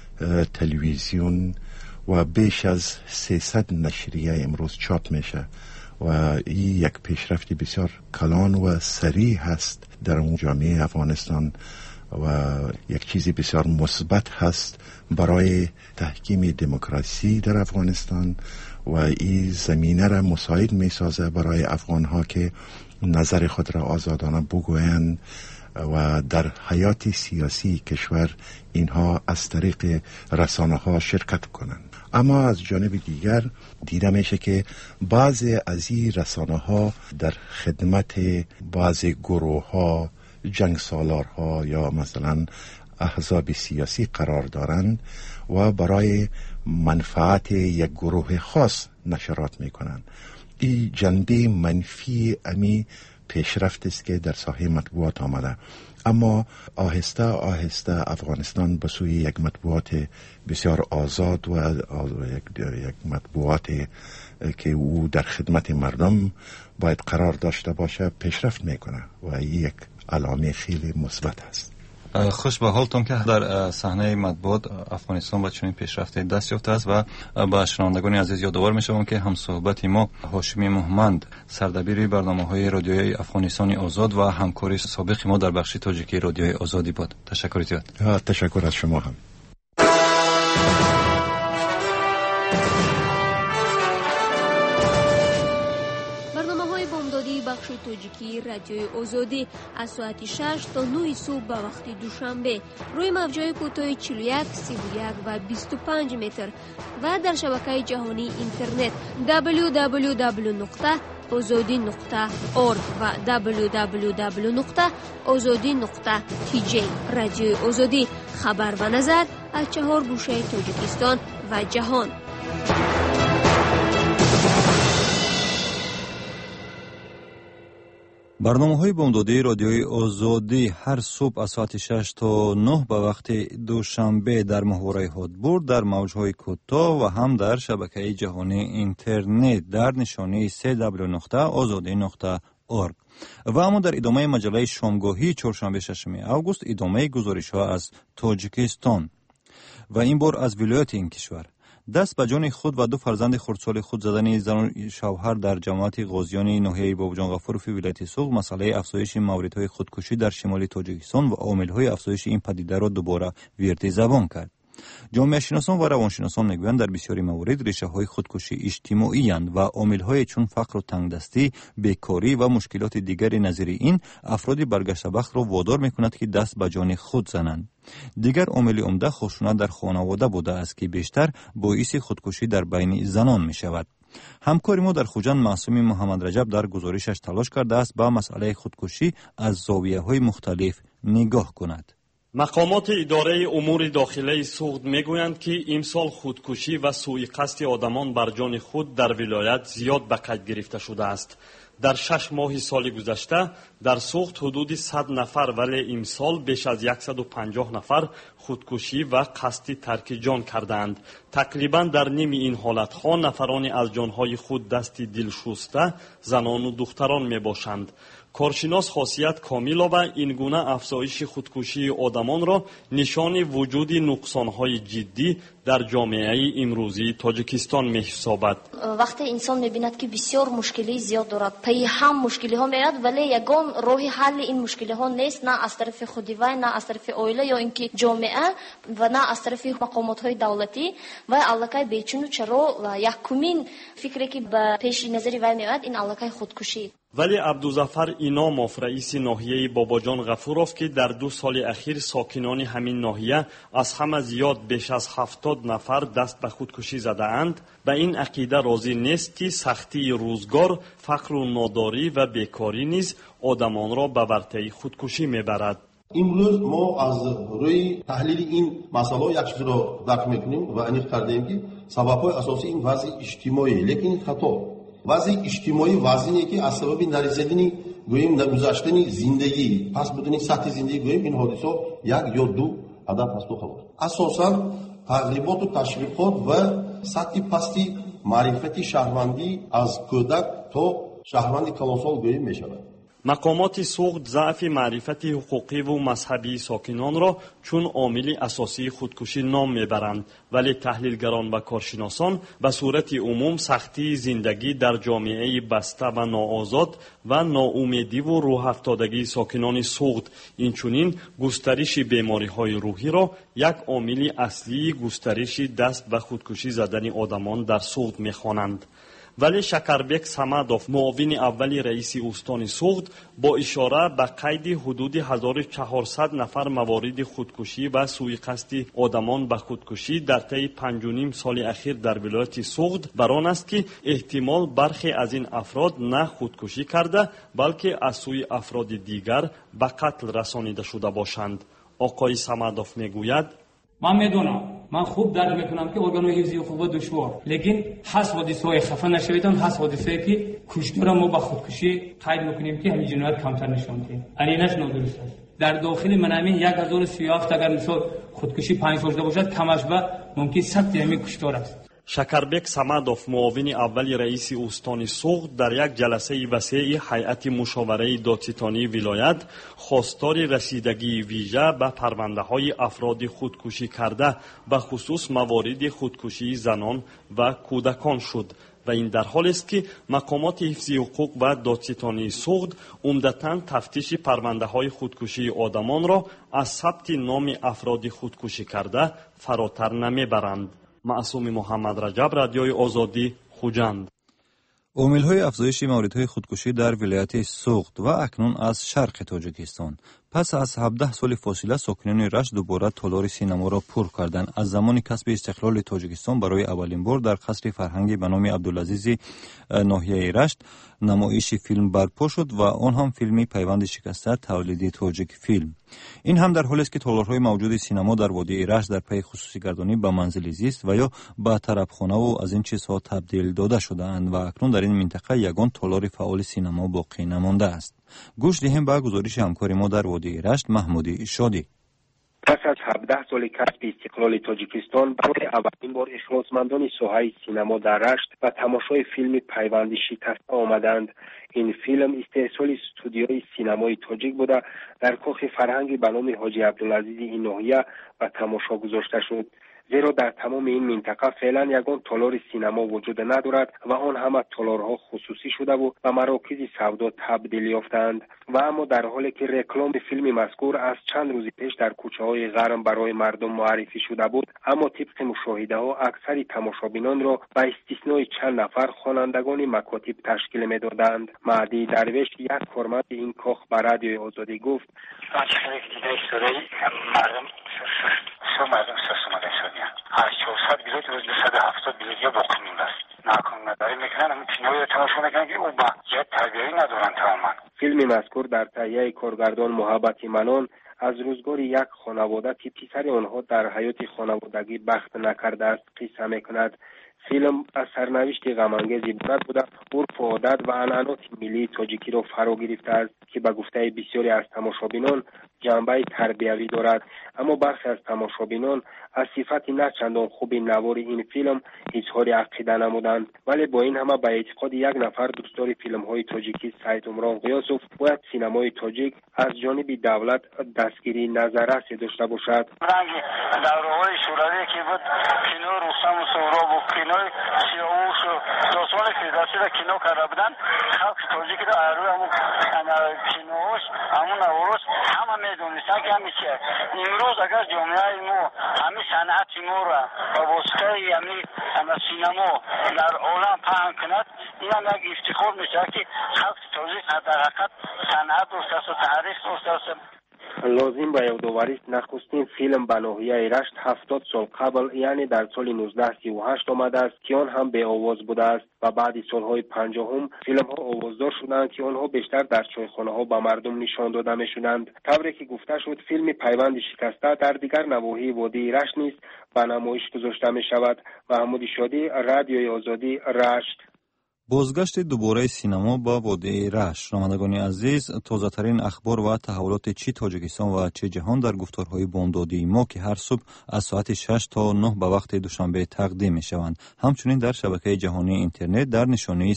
تلویزیون و بیش از 300 نشریه امروز چاپ میشه و این یک پیشرفتی بسیار کلان و سریع هست در اون جامعه افغانستان و یک چیزی بسیار مثبت هست برای تحکیم دموکراسی در افغانستان و این زمینه را مساعد می سازه برای افغان ها که نظر خود را آزادانه بگویند و در حیات سیاسی کشور اینها از طریق رسانه ها شرکت کنند. اما از جانب دیگر دیده میشه که بعضی از این رسانه ها در خدمت بعضی گروه ها، جنگ سالارها یا مثلا احزاب سیاسی قرار دارند و برای منفعت یک گروه خاص نشرات میکنند. این جنبه منفی امی پیشرفت است که در ساحه مطبوعات آمده. اما آهسته آهسته افغانستان به سوی یک مطبوعات بسیار آزاد و یک مطبوعات که او در خدمت مردم باید قرار داشته باشه پیشرفت میکنه و این یک علامه خیلی مثبت است. خوش به حالتون که در صحنه مطبوعات افغانستان با چنین پیشرفتی دست یافته است و با شنوندگان عزیز یادآور می‌شوم که همصحبت ما هاشمی مهمند، سردبیر برنامه‌های رادیوی افغانستان آزاد و همکار سابق ما در بخش تاجیکی رادیوی آزادی بود. تشکر زیاد. تشکر از شما هم. بخش تاجیکی رادیوی آزادی از ساعت 6 تا 9 صبح به وقت دوشنبه روی موج‌های کوتاه 41 31 و 25 متر و در شبکه جهانی اینترنت www.azadi.org و www.azadi.tj. رادیوی آزادی، خبر و نظر از 4 گوشه تاجیکستان و جهان. برنامه‌های بامدادی رادیوی آزادی هر صبح از ساعت 6 تا 9 به وقت دوشنبه در محوره هادبورد در موج‌های کوتاه و هم در شبکه جهانی اینترنت در نشانی www.azadi.org. و اما در ادامه مجله شامگاهی چهارشنبه 6 اوگوست ادامه گزارش‌ها از تاجیکستان و این بار از ولایت این کشور. دست به جان خود و 2 فرزند خردسال خود زدن زن شوهر در جماعت غازیان ناحیه بابجان غفوروفی ولایت سوغد مسئله افزایش موردهای خودکشی در شمال تاجیکستان و عامل‌های افزایش این پدیده را دوباره ویرد زبان کرد. جامعه شناسان و روانشناسان میگویند در بسیاری موارد ریشه‌های خودکشی اجتماعی اند و عامل‌های چون فقر و تنگدستی، بیکاری و مشکلات دیگر نظیر این افراد برگشته بخت را وادار می‌کند که دست به جان خود زنند. دیگر عامل عمده خشونت در خانواده بوده است که بیشتر باعث خودکشی در بین زنان می‌شود. همکار ما در خوجند معصوم محمد رجب در گزارشش تلاش کرده است با مسئله خودکشی از زاویه‌های مختلف نگاه کند. مقامات اداره امور داخلی سوغد میگویند که امسال خودکشی و سوء قصد آدمان بر جان خود در ولایت زیاد به قید گرفته شده است. در 6 ماه سال گذشته در سوغد حدود 100 نفر ولی امسال بیش از 150 نفر خودکشی و قصد ترک جان کردند. تقریبا در نیم این حالتها نفرانی از جانهای خود دست دل شسته زنان و دختران می باشند. کارشناس خاصیت کامیلова این گونه افزایش خودکشی آدمان را نشان وجود نقصانهای جدی در جامعه امروزی تاجیکستان می‌حسابد. وقتی انسان می‌بیند که بسیار مشکلی زیاد دارد، پی هم مشکلی‌ها میاد ولی یگان راه حل این مشکلی‌ها نیست، نه از طرف خودی نه از طرف عائله یا اینکه جامعه و نه از طرف مقامات‌های دولتی و علاقه بیچون چرا و یکمین فکری که به پیش نظر وای میاد این علاقه خودکشی. ولی عبدالظفر ایناموف رئیس ناحیه باباجان غفوروف که در 2 سال اخیر ساکنان همین ناحیه از همه زیاد بیش از 70 نفر دست به خودکشی زده اند به این عقیده راضی نیست که سختی روزگار، فقر و ناداری و بیکاری نیز آدمان را به ورطه خودکشی میبرد. امروز ما از روی تحلیل این مسئله یک چیز را درک میکنیم و انیق کردیم که سبب‌های اساسی این وضع اجتماعی، لیکن خطا وضع اجتماعی وضعی که از سبب نرسیدنی گوییم نگذشتنی زندگی پس بودنی سطح زندگی گوییم این حادثه 1 یا 2 عدد هست و خبر اساسا تقریبات و تشویقات و سطح پستی معرفت شهروندی از کودک تا شهروند کلاسال گوییم میشود. مقامات سوغد ضعف معرفت حقوقی و مذهبی ساکنان را چون عامل اساسی خودکشی نام میبرند ولی تحلیلگران و کارشناسان به صورت عموم سختی زندگی در جامعه بسته و ناآزاد و ناامیدی و روح افتادگی ساکنان سوغد اینچنین گسترش بیماری‌های روحی را یک عامل اصلی گسترش دست به خودکشی زدن آدمان در سوغد می‌خوانند. ولی شکربک سمدوف معاون اولی رئیس استان سوغد با اشاره به قید حدود 1400 نفر موارد خودکشی و سوء قصد آدمان به خودکشی در طی 5.5 سال اخیر در ولایت سوغد بر آن است که احتمال برخی از این افراد نه خودکشی کرده بلکه از سوی افراد دیگر به قتل رسانیده شده باشند. آقای سمدوف میگوید من میدونم من خوب درک میکنم که ارگان‌های حفظی حقوق دشوار لیکن هست حادثه‌های خفه نشویدن هست حادثه‌ای که کشتار ما با خودکشی قید میکنیم که همین جنایت کمتر نشون میده اینش نادرست است. در داخل منامین 1037 اگر مثلا خودکشی 5 شده باشد کمش به ممکن 100 همین کشتار است. شکربک سمدوف معاون اولی رئیس استان سوغد در یک جلسه وسیع هیئت مشاوره دادستانی ولایت خواستار رسیدگی ویژه به پرونده‌های افراد خودکشی کرده به خصوص موارد خودکشی زنان و کودکان شد و این در حالی است که مقامات حفظی حقوق و دادستانی سوغد عمدتاً تفتیش پرونده‌های خودکشی آدمان را از ثبت نام افراد خودکشی کرده فراتر نمیبرند. معصوم محمد رجب، رادیوی آزادی، خوجند. عامل‌های افزایش موردهای خودکشی در ولایت سوغد و اکنون از شرق تاجیکستان. پس از 17 سال فاصله ساکنان رشت دوباره تالار سینما را پر کردند. از زمان کسب استقلال تاجیکستان برای اولین بار در قصر فرهنگی به نام عبدالعزیز ناحیه رشت نمایش فیلم برپا شد و آن هم فیلمی پیوند شکسته تولیدی تاجیک فیلم. این هم در حالی است که تالارهای موجود سینما در وادی رشت در پی خصوصی گردانی به منزل زیست و یا به طربخانه و از این چیزها تبدیل داده شده‌اند و اکنون در این منطقه یگان تالار فعال سینما باقی نمانده است. گوش دهیم به گزارش همکار ما در وادی رشت محمودی شادی. پس از 17 سال کسب استقلال تاجیکستان برای اولین بار اخلاصمندان ساحه سینما در رشت و تماشای فیلم پیوند شکسته آمدند. این فیلم استحصال استودیوی سینمای تاجیک بوده در کاخ فرهنگی به نام حاجی عبدالعزیز این ناحیه و تماشا گذاشته شد. زیرا در تمام این منطقه فعلا یگان تالار سینما وجود ندارد و آن همه تالارها خصوصی شده و به مراکز سودا تبدیل یافتند. و اما در حالی که رکلام فیلم مذکور از چند روز پیش در کوچه های غرب برای مردم معرفی شده بود، اما طبق مشاهده ها اکثر تماشابینان را به استثنای چند نفر خوانندگان مکاتب تشکیل می‌دادند. مهدی درویش یک کارمند این کاخ به رادیوی آزادی گفت: مردم سرس اومده شدیم از 400 بیلیت روز 270 بیلیت یا باقی است. ناکن نداری میکنن همین کینوی رو تماشا میکنن که او با یه تربیه‌ای ندارن تماما. فیلم مذکور در تهیه کارگردان محبت منان از روزگار یک خانواده که پسر آنها در حیات خانوادگی بخت نکرده است قصه میکند. فیلم از سرنوشت غم‌انگیز عبارت بوده، عرف و عادت و عنعنات ملی تاجیکی را فرا گرفته است که به گفته بسیاری از تماشابینان جنبه تربیوی دارد. اما برخی از تماشابینان از صفت نه چندان خوب نوار این فیلم اظهار عقیده نمودند، ولی با این همه به اعتقاد یک نفر دوستدار فیلم‌های تاجیکی سعید عمران غیاسوف باید سینمای تاجیک از جانب دولت دستگیری نظررسی داشته باشد. دوره‌های شوروی که بود کینو رستم و سهراب و کینوی سیاوش و داستان فردوسی را کینو کرده بودند. خلق تاجیک را روی همون کینوش همون نوروز همه میدونستن که همین چیه. امروز اگر جامعه ما همین صنعت ما را با واسطه همین سینما در عالم پهن کند، این هم یک افتخار میشه که خلق تاجیک در حقیقت صنعت دوست و تعریف دوست. لازم به یادآوری است نخستین فیلم به ناحیه رشت 70 سال قبل یعنی در سال 1938 آمده است که آن هم به آواز بوده است و بعد سالهای 50 فیلم ها آوازدار شدند که آنها بیشتر در چایخانه ها به مردم نشان داده می شدند. طوری که گفته شد فیلم پیوند شکسته در دیگر نواحی وادی رشت نیز به نمایش گذاشته می شود. محمود شادی، رادیوی آزادی، رشت. بازگشت دوباره سینما با وادی رشت. شنوندگان عزیز، تازه‌ترین اخبار و تحولات چی تاجیکستان و چی جهان در گفتارهای بامدادی ما که هر صبح از ساعت 6 تا 9 به وقت دوشنبه تقدیم می‌شوند. همچنین در شبکه جهانی اینترنت در نشانی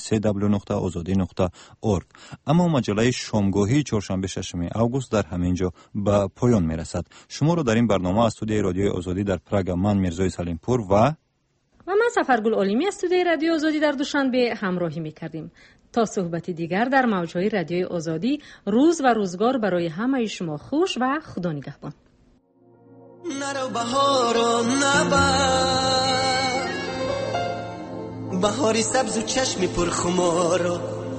www.azadi.org. اما مجله شامگاهی چهارشنبه 6 آگوست در همینجا به پایان می‌رسد. شما را در این برنامه از استودیوی رادیوی آزادی در پراگ من میرزای سلیمپور و من سفرگل علیمی از استودیوی رادیو آزادی در دوشنبه همراهی می‌کردیم. تا صحبتی دیگر در موج‌های رادیوی آزادی، روز و روزگار برای همه شما خوش و خدا نگهبان. نرو بهارو نبر بهاری سبز و چشم پرخمارو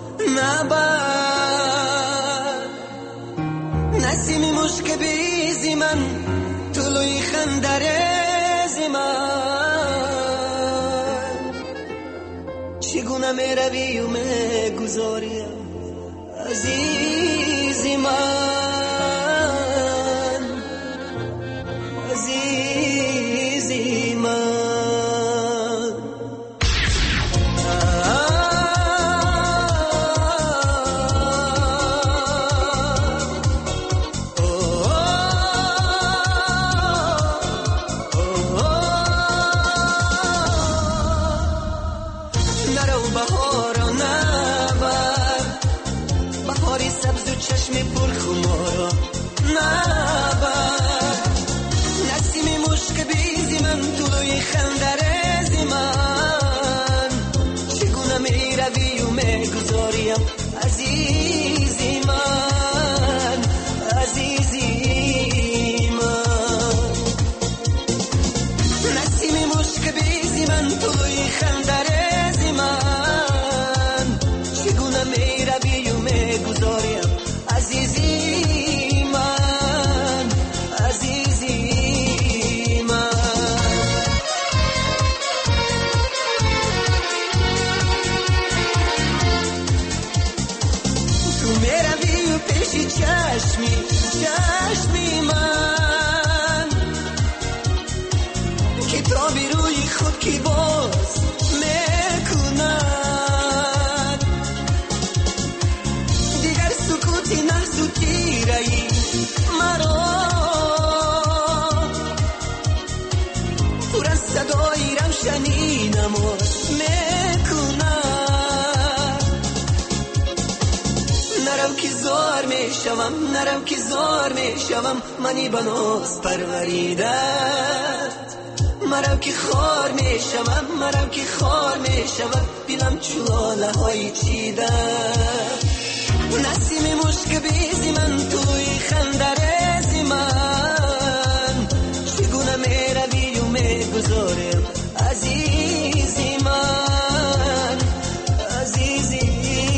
نبر نسیمی مشک بیزی من طلوی خندرزی من چگونه می روی و می گذاریم عزیزی من عزیزی من چشم پرخمارا نبر نسیم مشک بیزی من طلوی خندرزی من چگونه می روی و می گذاریم عزیزی من عزیزی من نسیم مشک بیزی من طلوی خندرزی من چگونه می روی و می گذاریم عزیزی من عزیزی من تو میروی و پیشی چشمی من کتابی روی خود کی باز میکنن دیگر سکوتی نسوتی رایی مرا پر از صدای روشنی نماز میکنن نرم که زار میشوم نرم که زار میشوم منی بناز پروریدت مرم که خار می شوم، مرم که خار می شوم، دلم چلاله های چیده. نسیم مشک بیزی من توی خندرزی من، چگونه می روی و می گذارم عزیزی من، عزیزی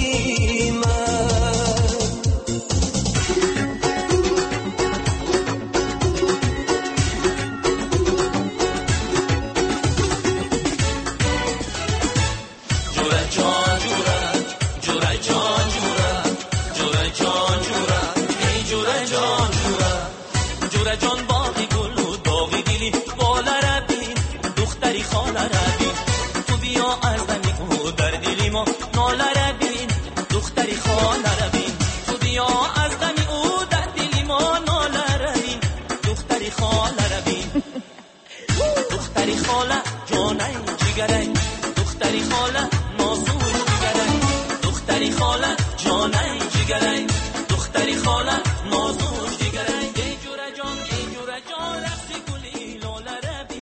دختری خاله نازوی جگرک، دختری خاله جانه جگرک، دختری خاله نازوی